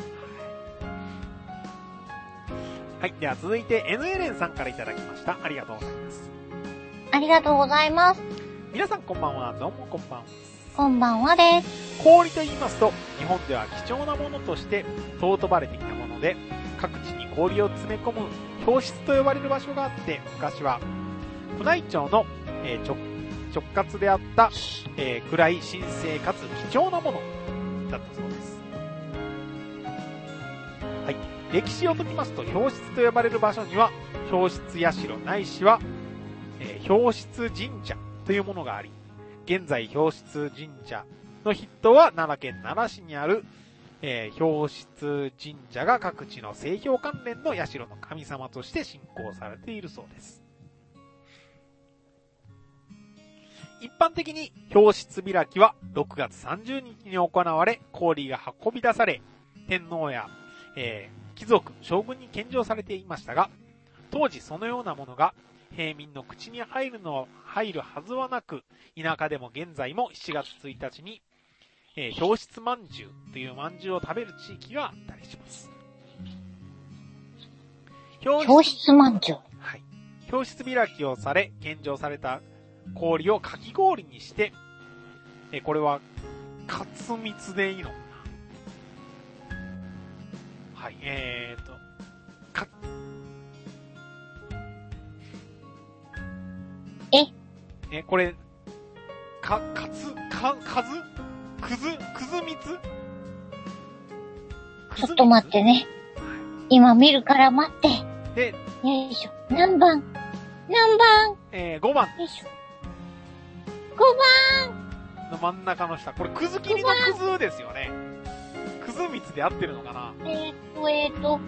はい。では続いて、N エレンさんからいただきました。ありがとうございます。 ありがとうございます。 皆さんこんばんは。どうもこんばんは。 こんばんはです。 氷と言いますと、日本では貴重なものとして尊ばれてきたもので、各地に氷を詰め込む氷室と呼ばれる場所があって、昔は、宮内庁の、えー、直、直轄であった、えー、暗い神聖かつ貴重なものだったそうです。はい。歴史を解きますと、氷室と呼ばれる場所には、氷室社ないしは、えー、氷室神社というものがあり、現在氷室神社の筆頭は奈良県奈良市にある、えー、氷室神社が各地の製氷関連の社の神様として信仰されているそうです。一般的に氷室開きはろくがつさんじゅうにちに行われ、氷が運び出され、天皇や、えー、貴族、将軍に献上されていましたが、当時そのようなものが平民の口に入るの、入るはずはなく、田舎でも現在もしちがつついたちに、えー、氷室まんじゅうというまんじゅうを食べる地域があったりします。 氷室まんじゅう。 はい。氷室開きをされ、献上された氷をかき氷にして、えー、これは、かつみつでいいのかな。はい、えーと、か、 ええ、これ、か、かつ、か、かずくず、くずみつちょっと待ってね。今見るから待って。 で、 よいしょ。何番何番えー、ごばん。 よいしょ。ごばんの真ん中の下。これ、くず切りのくずですよね。くずみつで合ってるのかな？ えーと、えーと。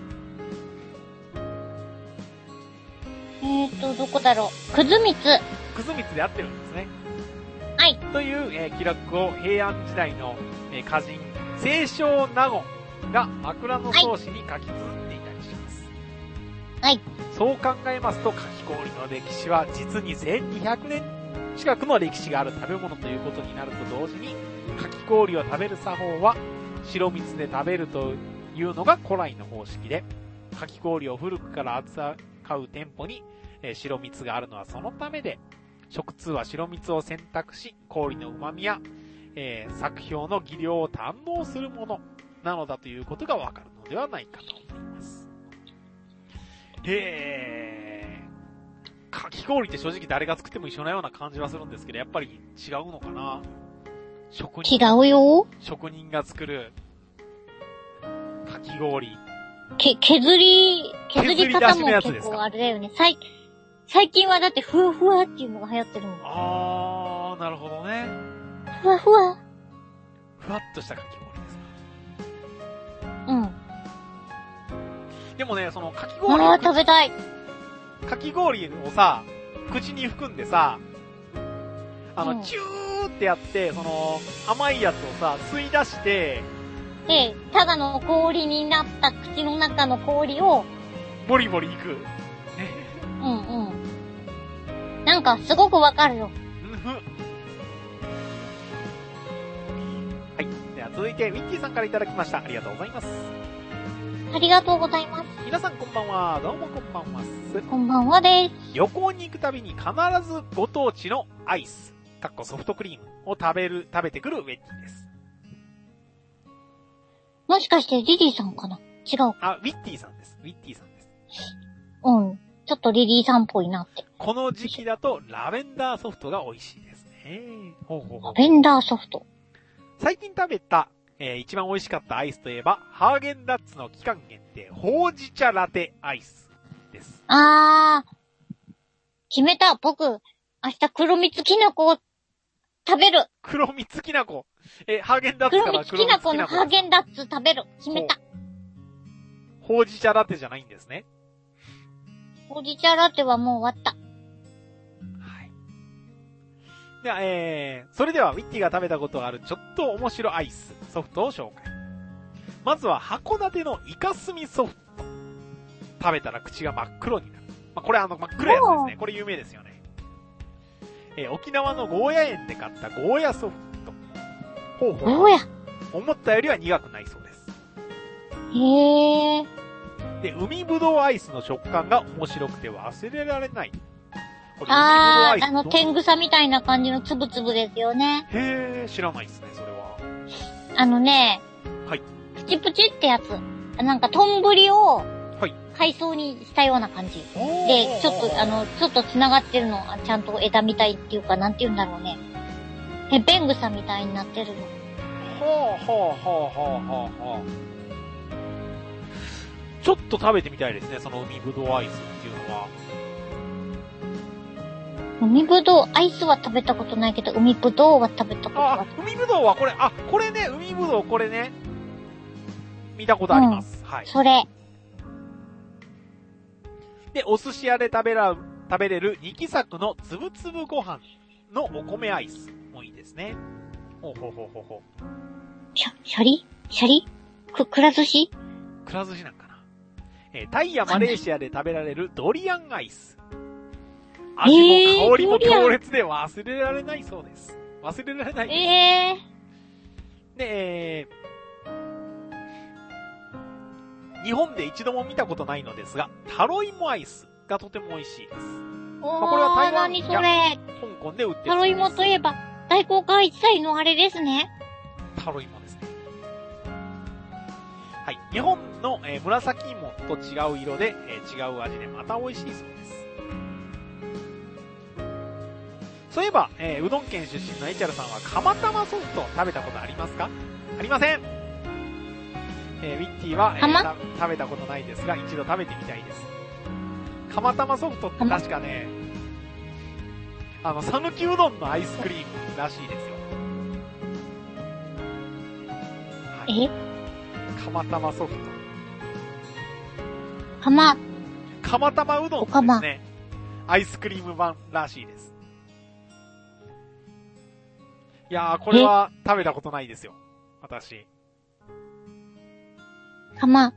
えーと、どこだろう。くずみつ。 くずみつで合ってるんですね。 はい。 という、えー、記録を平安時代の、えー、歌人、清少納言が枕草子に書き綴っていたりします。 はい。 そう考えますと、かき氷の歴史は実にせんにひゃくねん近くの歴史がある食べ物ということになると同時に、かき氷を食べる作法は白蜜で食べるというのが古来の方式で、かき氷を古くから扱う店舗に、えー、白蜜があるのはそのためで、食通は白蜜を選択し、氷の旨味や、えー、作評の技量を堪能するものなのだということがわかるのではないかと思います。へー。かき氷って正直誰が作っても一緒なような感じはするんですけど、やっぱり違うのかな？職人。 違うよ。 職人が作るかき氷。 け、削り、削り方も結構あれだよね。最、最近はだってふわふわっていうのが流行ってるもん。 あー、なるほどね。 ふわふわ。 ふわっとしたかき氷ですか。 うん。 でもね、そのかき氷。 あー、食べたい。 かき氷をさ、口に含んでさ、あの、うん、チューってやって、その、甘いやつをさ、吸い出して、 で、ただの氷になった口の中の氷を、 ボリボリいく。 うんうん。なんか、すごくわかるよ。 はい。では続いて、ウィッティさんからいただきました。ありがとうございます。 ありがとうございます。 皆さんこんばんは。どうもこんばんは。 こんばんはです。 旅行に行くたびに必ずご当地のアイス、かっこソフトクリームを食べる、食べてくるウェッティです。 もしかしてリリーさんかな？違う。 あ、ウィッティさんです。ウィッティさんです。 うん。ちょっとリリーさんっぽいなって。 この時期だとラベンダーソフトが美味しいですね。ほうほうほう。 ラベンダーソフト。 最近食べた、えー、一番美味しかったアイスといえば、ハーゲンダッツの期間限定、ほうじ茶ラテアイスです。 あー。決めた。僕、明日黒蜜きな粉を食べる。 黒蜜きな粉。え、ハーゲンダッツから黒蜜きな粉のハーゲンダッツ食べる。決めた。 ほうじ茶ラテじゃないんですね。 ほうじ茶ラテはもう終わった。 はい。では、えー、それではウィッティが食べたことがあるちょっと面白アイス、ソフトを紹介。まずは函館のイカスミソフト。食べたら口が真っ黒になる。まあ、これあの真っ黒いやつですね。これ有名ですよね。えー、沖縄のゴーヤ園で買ったゴーヤソフト。ほうほう。 ゴーヤ。 思ったよりは苦くないそうです。 へー。 で、海ぶどうアイスの食感が面白くて忘れられない。 これあー、あの天草みたいな感じのつぶつぶですよね。 へー、知らないですね、それは。 あのね、 はい。 プチプチってやつ。なんか、丼を、 はい。 海藻にしたような感じ。で、ちょっと、あの、ちょっと繋がってるの、ちゃんと枝みたいっていうか、なんて言うんだろうね。へべん草みたいになってるの。 はぁ、はぁ、はぁ、はぁ、はぁ。ちょっと食べてみたいですね、その海ぶどうアイスっていうのは。 海ぶどうアイスは食べたことないけど、海ぶどうは食べたことある。 あ、海ぶどうはこれ、あ、これね、海ぶどうこれね。見たことあります。うん、はい。 それ。 で、お寿司屋で食べら、食べれる二期作のつぶつぶご飯のお米アイスもいいですね。ほうほうほうほうほう。 シャ、シャリシャリく、くら寿司くら寿司なんかな。えー、タイやマレーシアで食べられるドリアンアイス。味も香りも強烈で忘れられないそうです。忘れられないです。 えー、で、えー、日本で一度も見たことないのですが、タロイモアイスがとても美味しいです。 おー、まあ、これは台湾や香港で売ってる。 タロイモといえば、大航海時代のあれですね。 タロイモですね。はい。日本の、えー、紫芋と違う色で、えー、違う味でまた美味しいそうです。そういえば、えー、うどん県出身のエチャルさんは釜玉ソフト食べたことありますか？ありません。えー、ウィッティは、えー、食べたことないですが、一度食べてみたいです。釜玉ソフトって確かね、あの、さぬきうどんのアイスクリームらしいですよ。 はい、え釜玉ソフト。 釜。 釜玉うどんですね。アイスクリーム版らしいです。いやー、これは食べたことないですよ。私。 釜。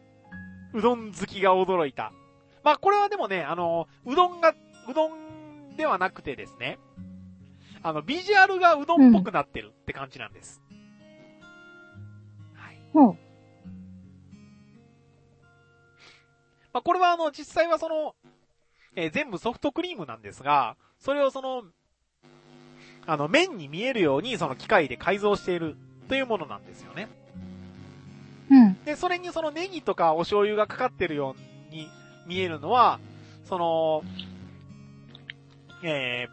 うどん好きが驚いた。まあ、これはでもね、あの、うどんが、うどんではなくてですね、あの、ビジュアルがうどんっぽくなってるって感じなんです。 うん、はい。うん。 まあ、これはあの、実際はその、えー、全部ソフトクリームなんですが、それをその、あの、麺に見えるようにその機械で改造しているというものなんですよね。 うん。 で、それにそのネギとかお醤油がかかってるように見えるのは、その、え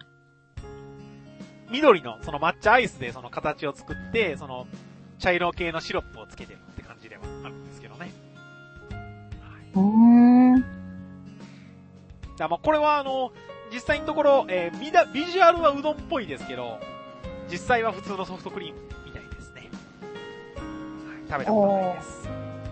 ー、緑のその抹茶アイスでその形を作って、その茶色系のシロップをつけてるって感じではあるんですけどね。 うーん。 だまあこれはあの、実際のところ、えー、ビダ、ビジュアルはうどんっぽいですけど、実際は普通のソフトクリームみたいですね。はい、食べたことないです。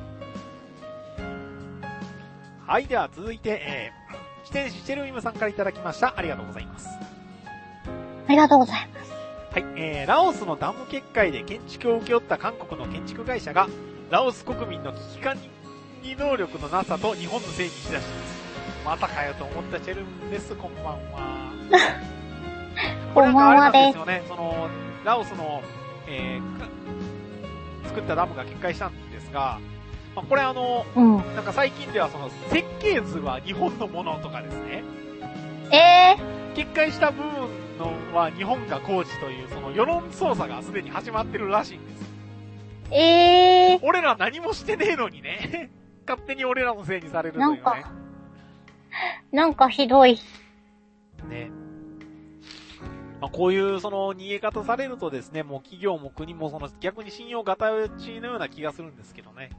はい、では続いて、えー、自転車シェルイムさんからいただきました。ありがとうございます。 ありがとうございます。 はい、えー、ラオスのダム決壊で建築を請け負った韓国の建築会社が、ラオス国民の危機管理能力のなさと日本のせいにしだしています。またかよと思ったチェルンです。こんばんは。これなんかあれなんですよね。その、ラオスの、えー、作ったダムが決壊したんですが、まあ、これあの、うん、なんか最近ではその設計図は日本のものとかですね。 えー、決壊した部分のは日本が工事というその世論操作がすでに始まってるらしいんですよ。 えー、 俺ら何もしてねえのにね。勝手に俺らのせいにされるというね。 なんか、なんかひどい。 ね。まあ、こういうその逃げ方されるとですね、もう企業も国もその逆に信用がた落ちのような気がするんですけどね。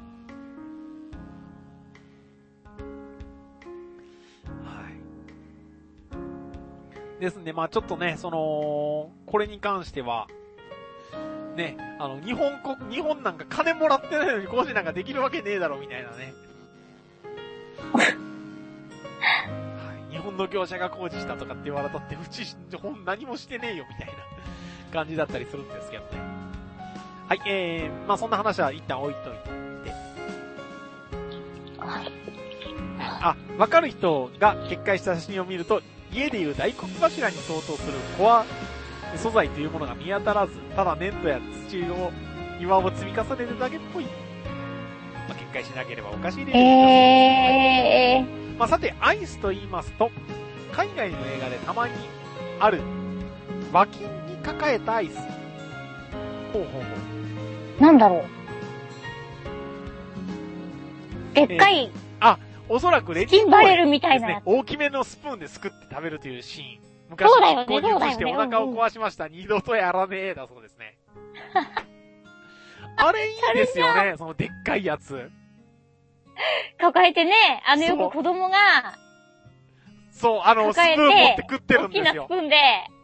うん、はい。ですんで、まあちょっとね、その、これに関しては、ね、あの、日本国、日本なんか金もらってないのに工事なんかできるわけねえだろ、みたいなね。日本の業者が工事したとかって言われたって、うち、何もしてねえよ、みたいな感じだったりするんですけどね。はい、えー、まあそんな話は一旦置いといて。 はい。 あ、わかる人が決壊した写真を見ると、家でいう大黒柱に相当するコア素材というものが見当たらず、ただ粘土や土を、岩を積み重ねるだけっぽい。まあ、決壊しなければおかしいレベルだ。 えー。 まあ、さて、アイスと言いますと、海外の映画でたまにある、和金に抱えたアイス。ほうほうほう。 なんだろう。でっかい、 えー。あ、おそらくレディーボーデンみたいな、 ね。大きめのスプーンですくって食べるというシーン。昔、 そうだよね、 購入してお腹を壊しました。二度とやらねえだそうですね。あれいいですよね、そのでっかいやつ。 抱えてね、あのよく子供が、 そう、あの、スプーン持って食ってるんですよ。 大きなスプーンで、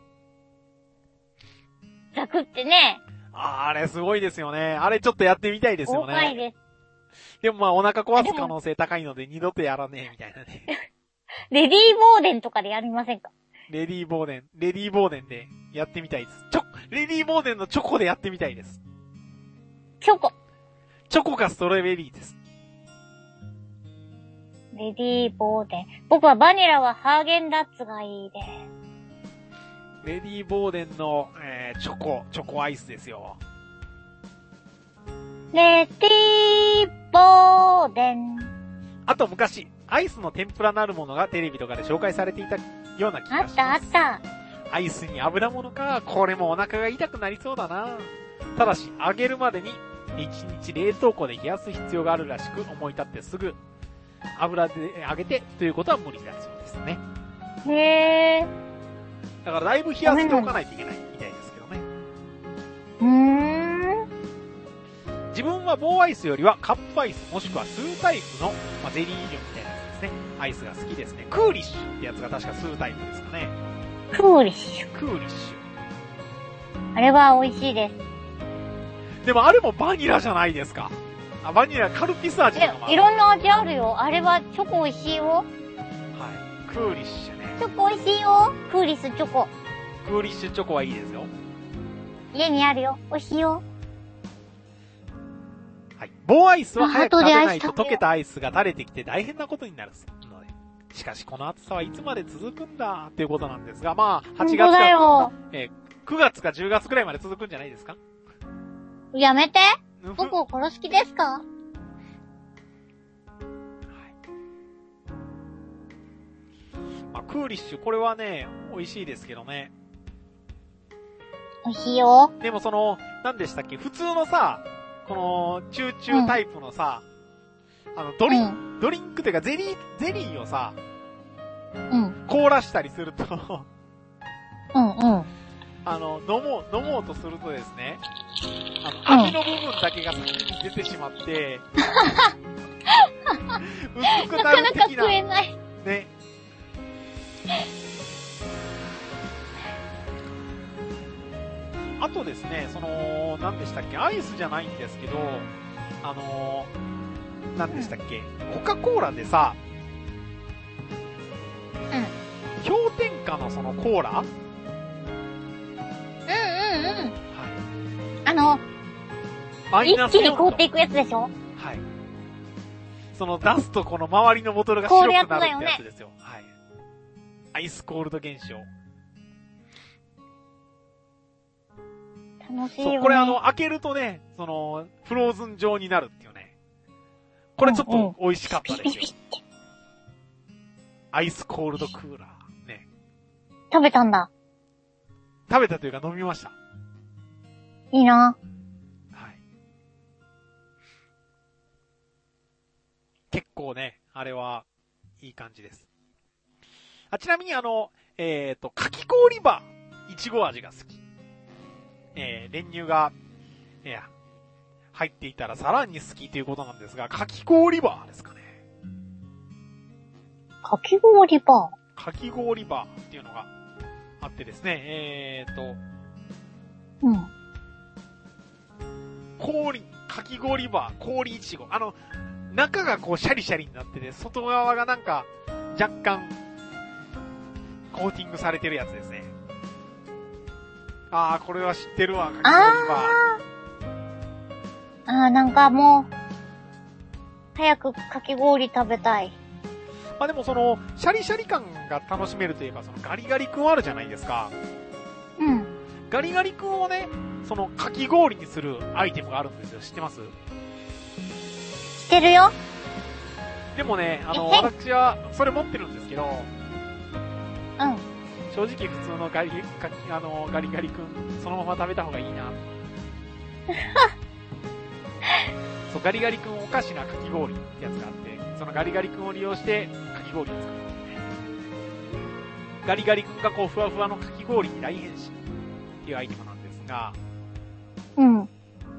ザクってね。 あ, あれすごいですよね。あれちょっとやってみたいですよね。 豪快です。 でもまあお腹壊す可能性高いので二度とやらねえみたいなね。 レディーボーデンとかでやりませんか？ レディーボーデン、レディーボーデンでやってみたいです。チョ、レディーボーデンのチョコでやってみたいです。 チョコ。 チョコかストロベリーです。 レディーボーデン。僕はバニラはハーゲンダッツがいいです。 レディーボーデンの、えー、チョコ、チョコアイスですよ。 レディーボーデン。 あと昔、アイスの天ぷらなるものがテレビとかで紹介されていたような気がします。 あったあった。 アイスに油物か。これもお腹が痛くなりそうだな。ただし、揚げるまでにいちにち冷凍庫で冷やす必要があるらしく、思い立ってすぐ油で揚げてということは無理だそうですね。 へー。 だからだいぶ冷やしておかないといけないみたいですけどね。 うーん。 自分は棒アイスよりはカップアイスもしくはスータイプの、まあ、ゼリー状みたいなやつですね。アイスが好きですね。クーリッシュってやつが確かスータイプですかね。 クーリッシュ。 クーリッシュ。あれは美味しいです。 でもあれもバニラじゃないですか。あ、バニラ、カルピス味とかもある。 いろんな味あるよ。あれはチョコ美味しいよ。 はい。クーリッシュね。 チョコ美味しいよ。クーリスチョコ。 クーリッシュチョコはいいですよ。 家にあるよ。美味しいよ。 はい。棒アイスは早く食べないと溶けたアイスが垂れてきて大変なことになるので、 しかしこの暑さはいつまで続くんだっていうことなんですが、まあ、はち本当がつか、 だよ。 えー、くがつかじゅうがつくらいまで続くんじゃないですか？ やめて。 うんふ僕を殺す気ですか？ まあ、クーリッシュ、これはね、美味しいですけどね。 美味しいよ。 でもその、何でしたっけ、普通のさ、この、チューチュータイプのさ、うん、あの、ドリン、うん、ドリンクというかゼリー、ゼリーをさ、 うん。 凍らしたりするとうんうん。 あの、飲もう、飲もうとするとですね、あの、味の部分だけが先に出てしまって、薄くなる的な。 なかなか食えない。 ね。あとですね、その、何でしたっけ、アイスじゃないんですけど、あの、何でしたっけ、コカ・コーラでさ、 うん。 氷点下のそのコーラ？ うんうんうん。はい。あの、一気に凍っていくやつでしょ？ はい。その出すとこの周りのボトルが白くなるってやつですよ。はい。アイスコールド現象。 楽しいよね。 そう、これあの、開けるとね、その、フローズン状になるっていうね。これちょっと美味しかったですよ。うんうん、アイスコールドクーラー。ね。 食べたんだ。 食べたというか飲みました。 いいな。 はい。結構ね、あれはいい感じです。あ、ちなみにあの、えっと、かき氷バー、いちご味が好き。えー、練乳が、いや、入っていたらさらに好きということなんですが、かき氷バーですかね。 かき氷バーかき氷バーっていうのがあってですね、えーと、 うん。 氷、かき氷バー、氷いちご。あの、中がこうシャリシャリになってて、外側がなんか若干コーティングされてるやつですね。あー、これは知ってるわ、かき氷バー。 あー、なんかもう、早くかき氷食べたい。 まあでもその、シャリシャリ感が楽しめるというか、そのガリガリ君あるじゃないですか。 うん。 ガリガリ君をね、そのかき氷にするアイテムがあるんですよ。知ってます？ 知ってるよ。 でもね、あの、私はそれ持ってるんですけど、 うん。 正直普通のガリ、かあの、ガリガリ君、そのまま食べた方がいいな。そう、ガリガリ君おかしなかき氷ってやつがあって、そのガリガリ君を利用してかき氷を作るんですね。ガリガリ君がこうふわふわのかき氷に大変身っていうアイテムなんですが、 うん。はい。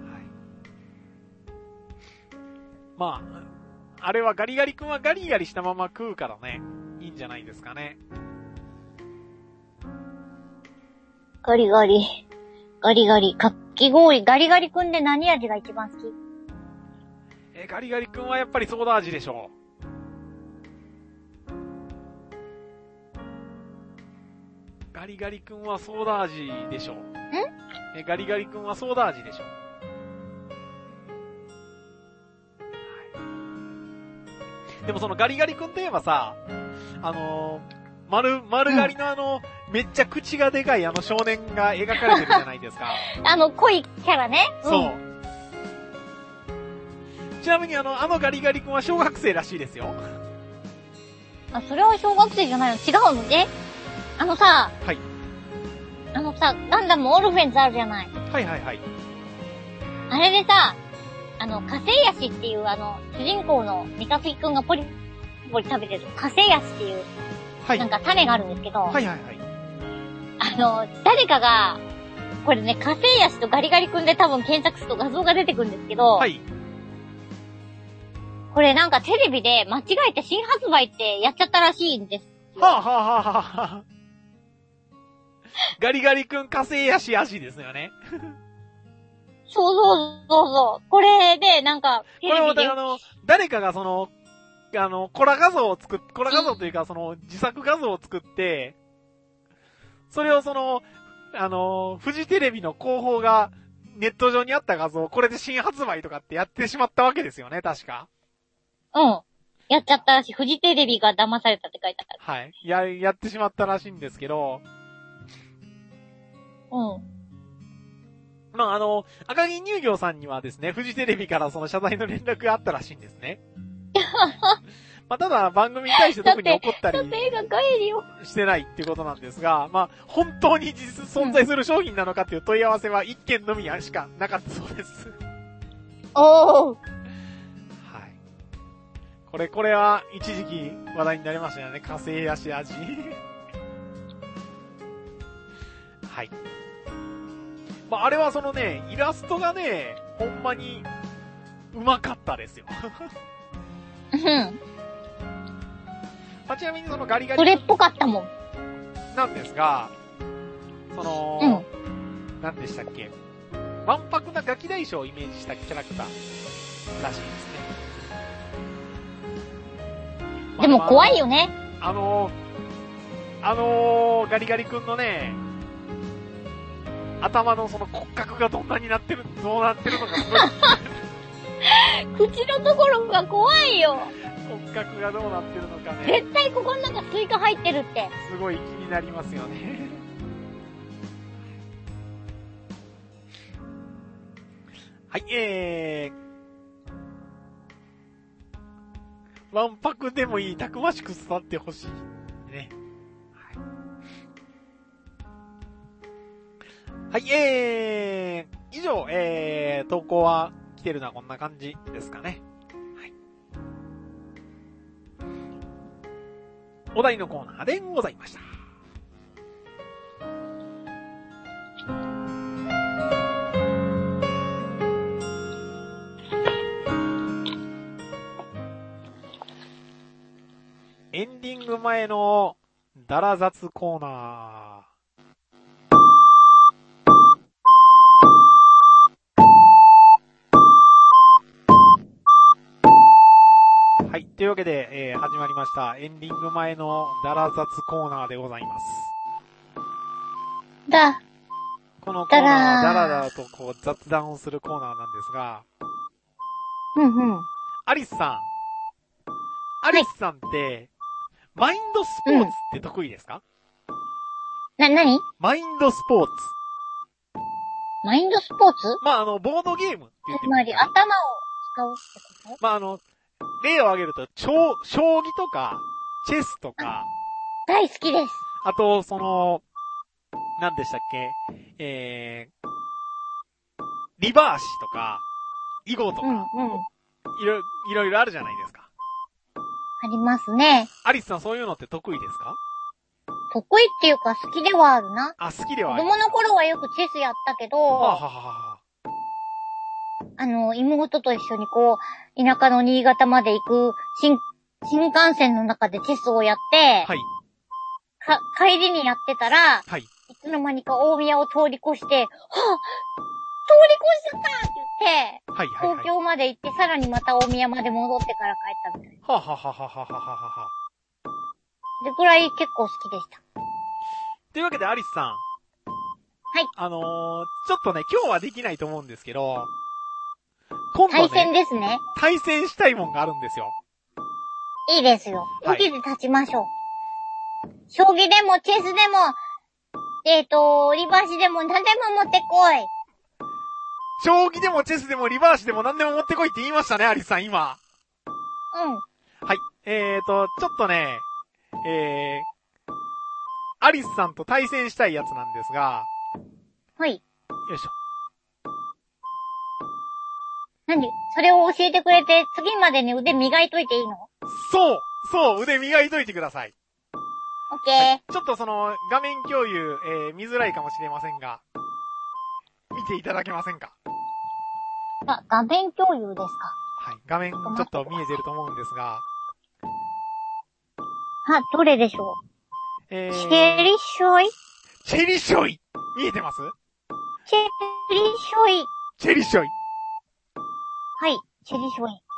まあ、あれはガリガリ君はガリガリしたまま食うからね、いいんじゃないですかね。 ガリガリ。ガリガリ。かき氷。ガリガリ君で何味が一番好き？ え、ガリガリ君はやっぱりソーダ味でしょう。ガリガリ君はソーダ味でしょう。ん？え、ガリガリ君はソーダ味でしょう。はい、でもそのガリガリ君といえばさ、あのー、丸、丸刈りのあの、うん、めっちゃ口がでかいあの少年が描かれてるじゃないですか。 あの、濃いキャラね。 そう。うん、ちなみにあの、あのガリガリ君は小学生らしいですよ。 あ、それは小学生じゃないの？違うのね。あのさ、 はい。 あのさ、ガンダムオルフェンズあるじゃない。 はいはいはい。 あれでさ、あの、火星ヤシっていうあの、主人公のミカフィ君がポリポリ食べてる火星ヤシっていう、はい、なんか種があるんですけど、 はいはいはい。 あの、誰かが、これね、火星ヤシとガリガリ君で多分検索すると画像が出てくるんですけど、はい。これなんかテレビで間違えて新発売ってやっちゃったらしいんですよ。 はぁ、あ、はぁはぁはぁ、ガリガリ君火星ヤシヤシですよね。 そうそうそうそう。これでなんかテレビで。これもあの、誰かがその、あの、コラ画像を作っ、コラ画像というかその自作画像を作って、それをその、あの、フジテレビの広報がネット上にあった画像をこれで新発売とかってやってしまったわけですよね、確か。 うん。 やっちゃったらしい。フジテレビが騙されたって書いてある。 はい。や、やってしまったらしいんですけど、 うん。 まあ、あの、赤木乳業さんにはですね、フジテレビからその謝罪の連絡があったらしいんですね。まあ、ただ番組に対して特に怒ったりしてないっていうことなんですが、まあ、本当に実存在する商品なのかっていう問い合わせは一件のみしかなかったそうです。 おー。はい。 これ、これは一時期話題になりましたよね。火星足味。はい。まあ、あれはそのね、イラストがね、ほんまに、うまかったですよ。 うん。 まあ、ちなみにそのガリガリ。 それっぽかったもん。 なんですが、その、うん、なんでしたっけ。わんぱくなガキ大将をイメージしたキャラクターらしいですね。 でも怖いよね。 あの、あのー、ガリガリ君のね、頭のその骨格がどんなになってる、どうなってるのかすごい。 口のところが怖いよ。 骨格がどうなってるのかね。 絶対ここの中スイカ入ってるって。 すごい気になりますよね。はい、えー、わんぱくでもいい、たくましく育ってほしい。ね。はい、えー、以上、えー、投稿は来てるのはこんな感じですかね。はい。お題のコーナーでございました。エンディング前のダラ雑コーナー。はい。というわけで、えー、始まりました。エンディング前のダラ雑コーナーでございます。 だ。 このコーナーはダラダラとこう雑談をするコーナーなんですが。 うんうん。 アリスさん。アリスさんって、はい、マインドスポーツって得意ですか？ うん、な、なに？ マインドスポーツ。 マインドスポーツ？ まあ、あの、ボードゲームって言ってつまり頭を使うってこと？ まあ、あの、例を挙げると、超、将棋とか、チェスとか。 大好きです。 あと、その、何でしたっけ？えー、リバーシとか、囲碁とか、うんうん、いろ、いろいろあるじゃないですか。 ありますね。 アリスさんそういうのって得意ですか？ 得意っていうか好きではあるな。 あ、好きではある。 子供の頃はよくチェスやったけど、はあはあはあ、あの、妹と一緒にこう、田舎の新潟まで行く新、新幹線の中でチェスをやって、はい。か、帰りにやってたら、はい。いつの間にか大宮を通り越して、はぁ、通り越しちゃったって言って、はいはいはい、東京まで行って、さらにまた大宮まで戻ってから帰ったみたいな。はぁ、ははははははは。でくらい結構好きでした。 というわけでアリスさん。はい。あのー、ちょっとね、今日はできないと思うんですけど、今度ね、 対戦ですね。 対戦したいもんがあるんですよ。 いいですよ。受けて立ちましょう。はい、将棋でもチェスでも、えっと、リバーシでも何でも持ってこい。 将棋でもチェスでもリバーシでも何でも持ってこいって言いましたね、アリスさん、今。 うん。 はい。えーと、ちょっとね、えー、アリスさんと対戦したいやつなんですが。 はい。 よいしょ。 何？それを教えてくれて、次までに腕磨いといていいの？ そう、そう、腕磨いといてください。 オッケー、はい。 ちょっとその、画面共有、えー、見づらいかもしれませんが、見ていただけませんか？ あ、画面共有ですか？ はい、画面ちょっと見えてると思うんですが。 あ、どれでしょう？えー、チェリショイ？ チェリショイ見えてます？ チェリショイ。 チェリショイ。 はい、チェリショイ。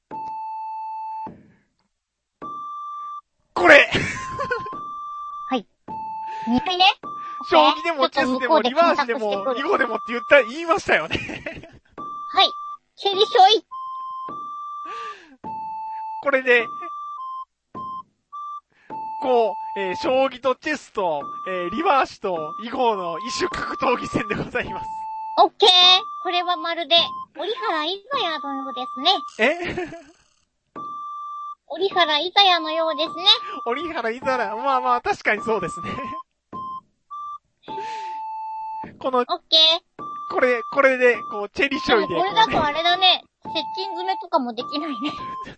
これはい。にかいね。 将棋でもチェスでもリバーシでも囲碁でもって言った、言いましたよね。 はい。チェリショイ。 これで、こう、えー、将棋とチェスと、えー、リバーシと囲碁の異種格闘技戦でございます。 オッケー。これはまるで、折原伊佐也のようですね。 え折原伊佐也のようですね。 折原伊佐也、まあまあ確かにそうですね。この、 オッケー。 これ、これで、こう、チェリショイで、 でもこれだとあれだね。接近詰めとかもできないね。オッケー。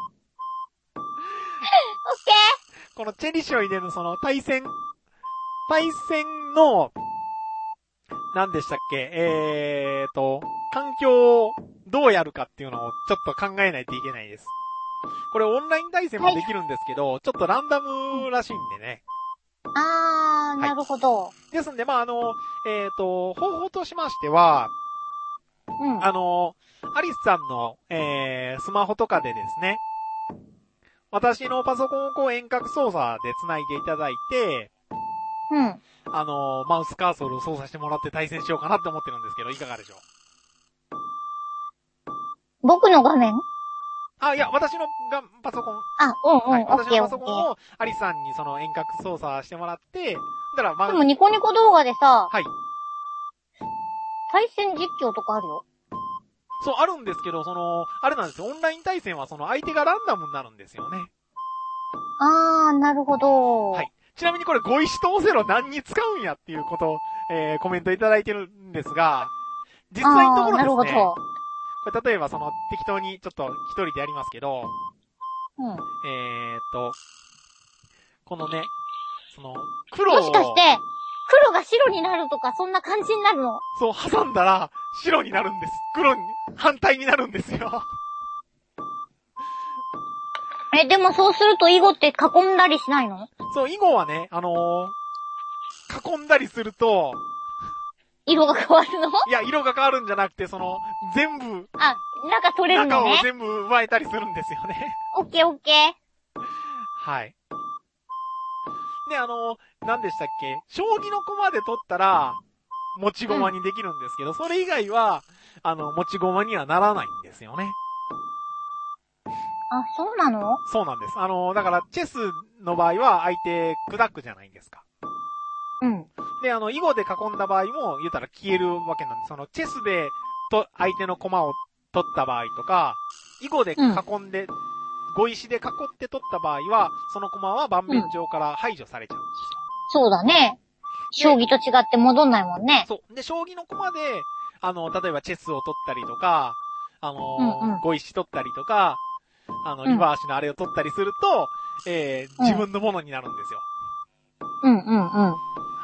このチェリショイでのその対戦、対戦の、何でしたっけ、えーと、環境をどうやるかっていうのをちょっと考えないといけないです。これオンライン対戦もできるんですけど、はい、ちょっとランダムらしいんでね。 あー、なるほど。 はい、ですんで、まあ、あの、えーと、方法としましては、うん、あの、アリスさんの、えー、スマホとかでですね、私のパソコンをこう遠隔操作で繋いでいただいて、 うん。 あの、マウスカーソルを操作してもらって対戦しようかなって思ってるんですけど、いかがでしょう。僕の画面？ あ、いや、私のがパソコン。 あ、うんうん。はい、 私のパソコンをアリさんにその遠隔操作してもらって、だからまあ。 でもニコニコ動画でさ、 はい。 対戦実況とかあるよ。 そう、あるんですけど、その、あれなんですよ。オンライン対戦はその相手がランダムになるんですよね。 あー、なるほど。 はい。ちなみにこれ、ゴイシとオセロ何に使うんやっていうことを、えー、コメントいただいてるんですが、実際のところですね。なるほど。これ例えばその、適当にちょっと一人でやりますけど、 うん。 えーっと、このね、その、黒を。 もしかして、黒が白になるとか、そんな感じになるの？ そう、挟んだら、白になるんです。黒に、反対になるんですよ。 え、でもそうすると囲碁って囲んだりしないの？ そう、囲碁はね、あのー、囲んだりすると、 色が変わるの？ いや、色が変わるんじゃなくて、その、全部、 あ、中取れるのね。 中を全部奪えたりするんですよね。 オッケーオッケー。 はい。で、あのー、何でしたっけ？将棋の駒で取ったら、持ち駒にできるんですけど、うん、それ以外は、あの、持ち駒にはならないんですよね。 あ、そうなの？ そうなんです。あの、だから、チェスの場合は相手砕くじゃないですか。 うん。 で、あの、囲碁で囲んだ場合も、言ったら消えるわけなんで、その、チェスで、と、相手の駒を取った場合とか、囲碁で囲んで、うん、碁石で囲って取った場合は、その駒は盤面上から排除されちゃうんですよ。 うん、そうだね。将棋と違って戻んないもんね。 そう。で、将棋の駒で、あの、例えばチェスを取ったりとか、あの、うんうん、碁石取ったりとか、あの、リバーシのあれを取ったりすると、うん、えー、自分のものになるんですよ。 うんうんうん。はい。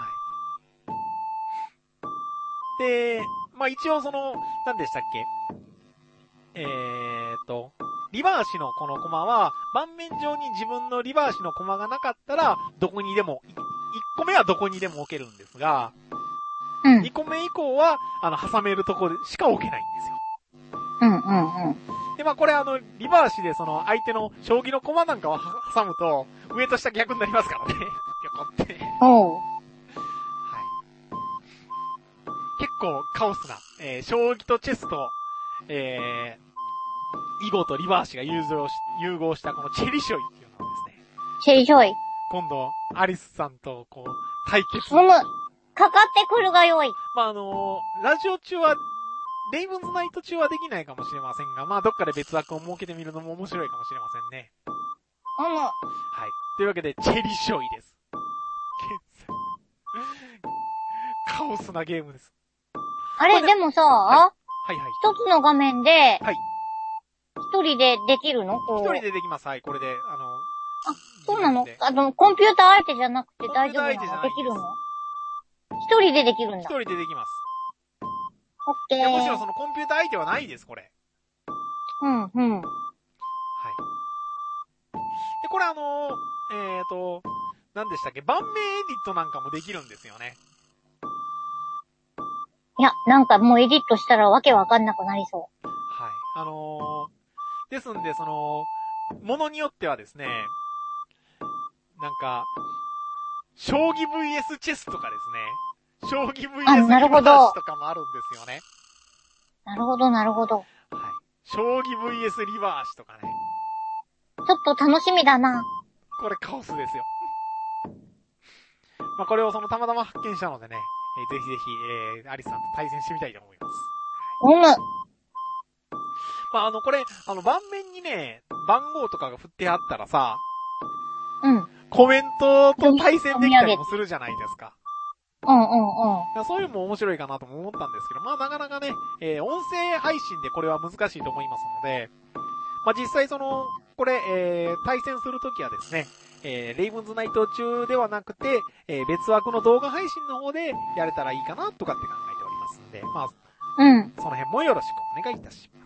で、まあ、一応その、何でしたっけ？えーっと、リバーシのこの駒は、盤面上に自分のリバーシの駒がなかったら、どこにでも、いっこめはどこにでも置けるんですが、うん、にこめ以降は、あの、挟めるところしか置けないんですよ。 うんうんうん。 で、まあこれあの、リバーシでその、相手の将棋の駒なんかを挟むと、上と下逆になりますからね。横って。 おう。はい。 結構カオスな、えー、将棋とチェスと、えー、囲碁とリバーシが融合し、融合したこのチェリショイっていうのはですね。 チェリショイ。 今度、アリスさんとこう、対決。 うむ。かかってくるがよい。 まああのー、ラジオ中は、レイブンズナイト中はできないかもしれませんが、まあどっかで別枠を設けてみるのも面白いかもしれませんね。 うむ。はい。 というわけで、チェリショイです。カオスなゲームです。 あれ、でもさ、 はい、はいはい。 一つの画面で、 はい。 一人でできるの？ 一人でできます。はい、これで、あの、 あ、そうなの？あの、コンピューター相手じゃなくて大丈夫なの？できるの？一人でできるんだ。 一人でできます。 オッケー。 むしろそのコンピューター相手はないです、これ。 うん、うん。はい。 で、これあのー、えーと、何でしたっけ？盤面エディットなんかもできるんですよね。 いや、なんかもうエディットしたらわけわかんなくなりそう。 はい。あのー、ですんで、その、ものによってはですね、なんか、将棋 ブイエス チェスとかですね、将棋 ブイエス リバーシとかもあるんですよね。 なるほど、なるほど。はい。 将棋 ブイエス リバーシとかね。 ちょっと楽しみだな。 これカオスですよ。まあ、これをそのたまたま発見したのでね、えー、ぜひぜひ、えー、アリスさんと対戦してみたいと思います。 うむ。 まあ、あの、これ、あの、盤面にね、番号とかが振ってあったらさ、 うん。 コメントと対戦できたりもするじゃないですか。 うんうんうん。 そういうのも面白いかなとも思ったんですけど、まあなかなかね、えー、音声配信でこれは難しいと思いますので、まあ実際その、これ、えー、対戦するときはですね、えー、レイブンズナイト中ではなくて、えー、別枠の動画配信の方でやれたらいいかなとかって考えておりますんで、まあ、 うん。 その辺もよろしくお願いいたします。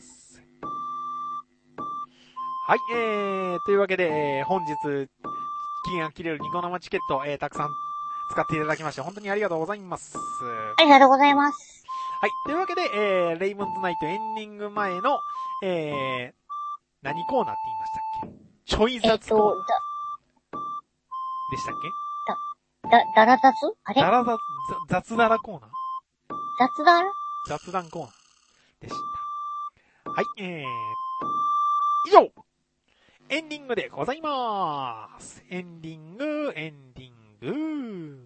はい、えー、というわけで、えー、本日、期限が切れるニコ生チケット、えー、たくさん使っていただきまして、本当にありがとうございます。 ありがとうございます。 はい。というわけで、えー、レイブンズナイトエンディング前の、えー、何コーナーって言いましたっけ？ちょい雑コーナー。えっと、でしたっけだ、だ、だら雑あれだら雑、雑だらコーナー雑だら雑談コーナーでした。はい、えー、以上エンディングでございまーす。エンディング、エンディング。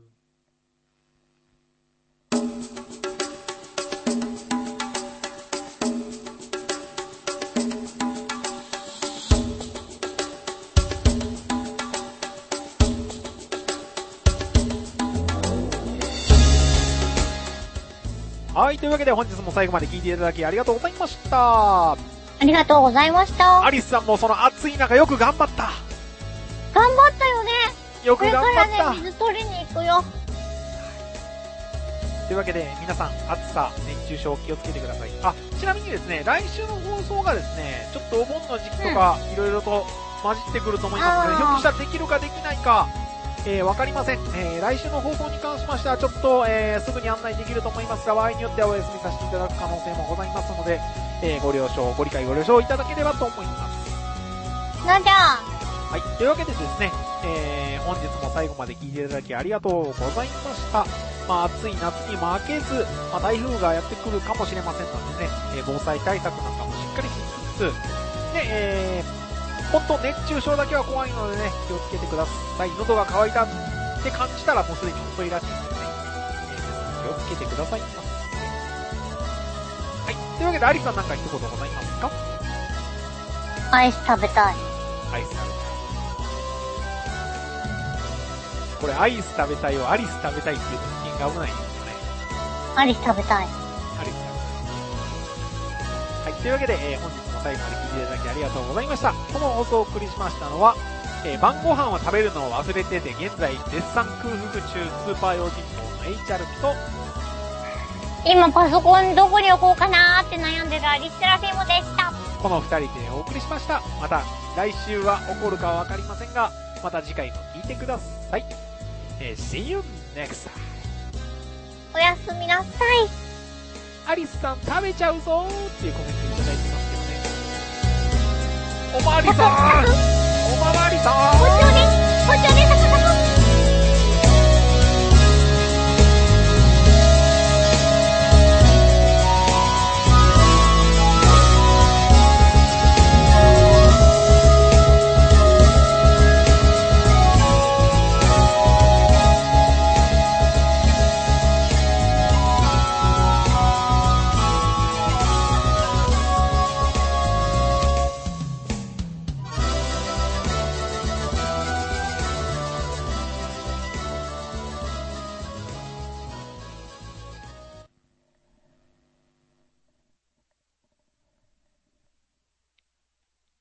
はい、というわけで本日も最後まで聞いていただきありがとうございました。 ありがとうございました。 アリスさんもその暑い中よく頑張った。 頑張ったよね。 よく頑張った。 これからね、水取りに行くよ。 というわけで皆さん暑さ、熱中症気をつけてください。あ、ちなみにですね、来週の放送がですね、ちょっとお盆の時期とかいろいろと混じってくると思いますので、ひょっとしたらできるかできないか、えー、わかりません。えー、来週の放送に関しましてはちょっと、えー、すぐに案内できると思いますが、場合によってはお休みさせていただく可能性もございますので、えー、ご了承、ご理解ご了承いただければと思います。 なんじゃはい。というわけでですね、えー、本日も最後まで聞いていただきありがとうございました。まあ、暑い夏に負けず、まあ、台風がやってくるかもしれませんのでね、えー、防災対策なんかもしっかりしつつ、で、えー、本当熱中症だけは怖いのでね、気をつけてください。喉が渇いたって感じたらもうすでに遅いらしいのでね、えー、皆さん気をつけてください。はい。というわけで、アリさんなんか一言ございますか？ アイス食べたい。 アイス食べたい。これアイス食べたいをアリス食べたいっていうと危険が危ないんですよね。 アリス食べたい。 アリス食べたい。はい。というわけで、えー、本日も最後まで聞いていただきありがとうございました。この放送をお送りしましたのは、えー、晩ご飯を食べるのを忘れてて現在絶賛空腹中スーパー用心棒の エイチアール と、 今パソコンどこに置こうかなーって悩んでるアリステラフィムでした。 この二人でお送りしました。また来週は起こるかはわかりませんが、また次回も聞いてください。えー、See you next time. おやすみなさい。 アリスさん食べちゃうぞーっていうコメントいただいてますけどね。おまわりさんおまわりさん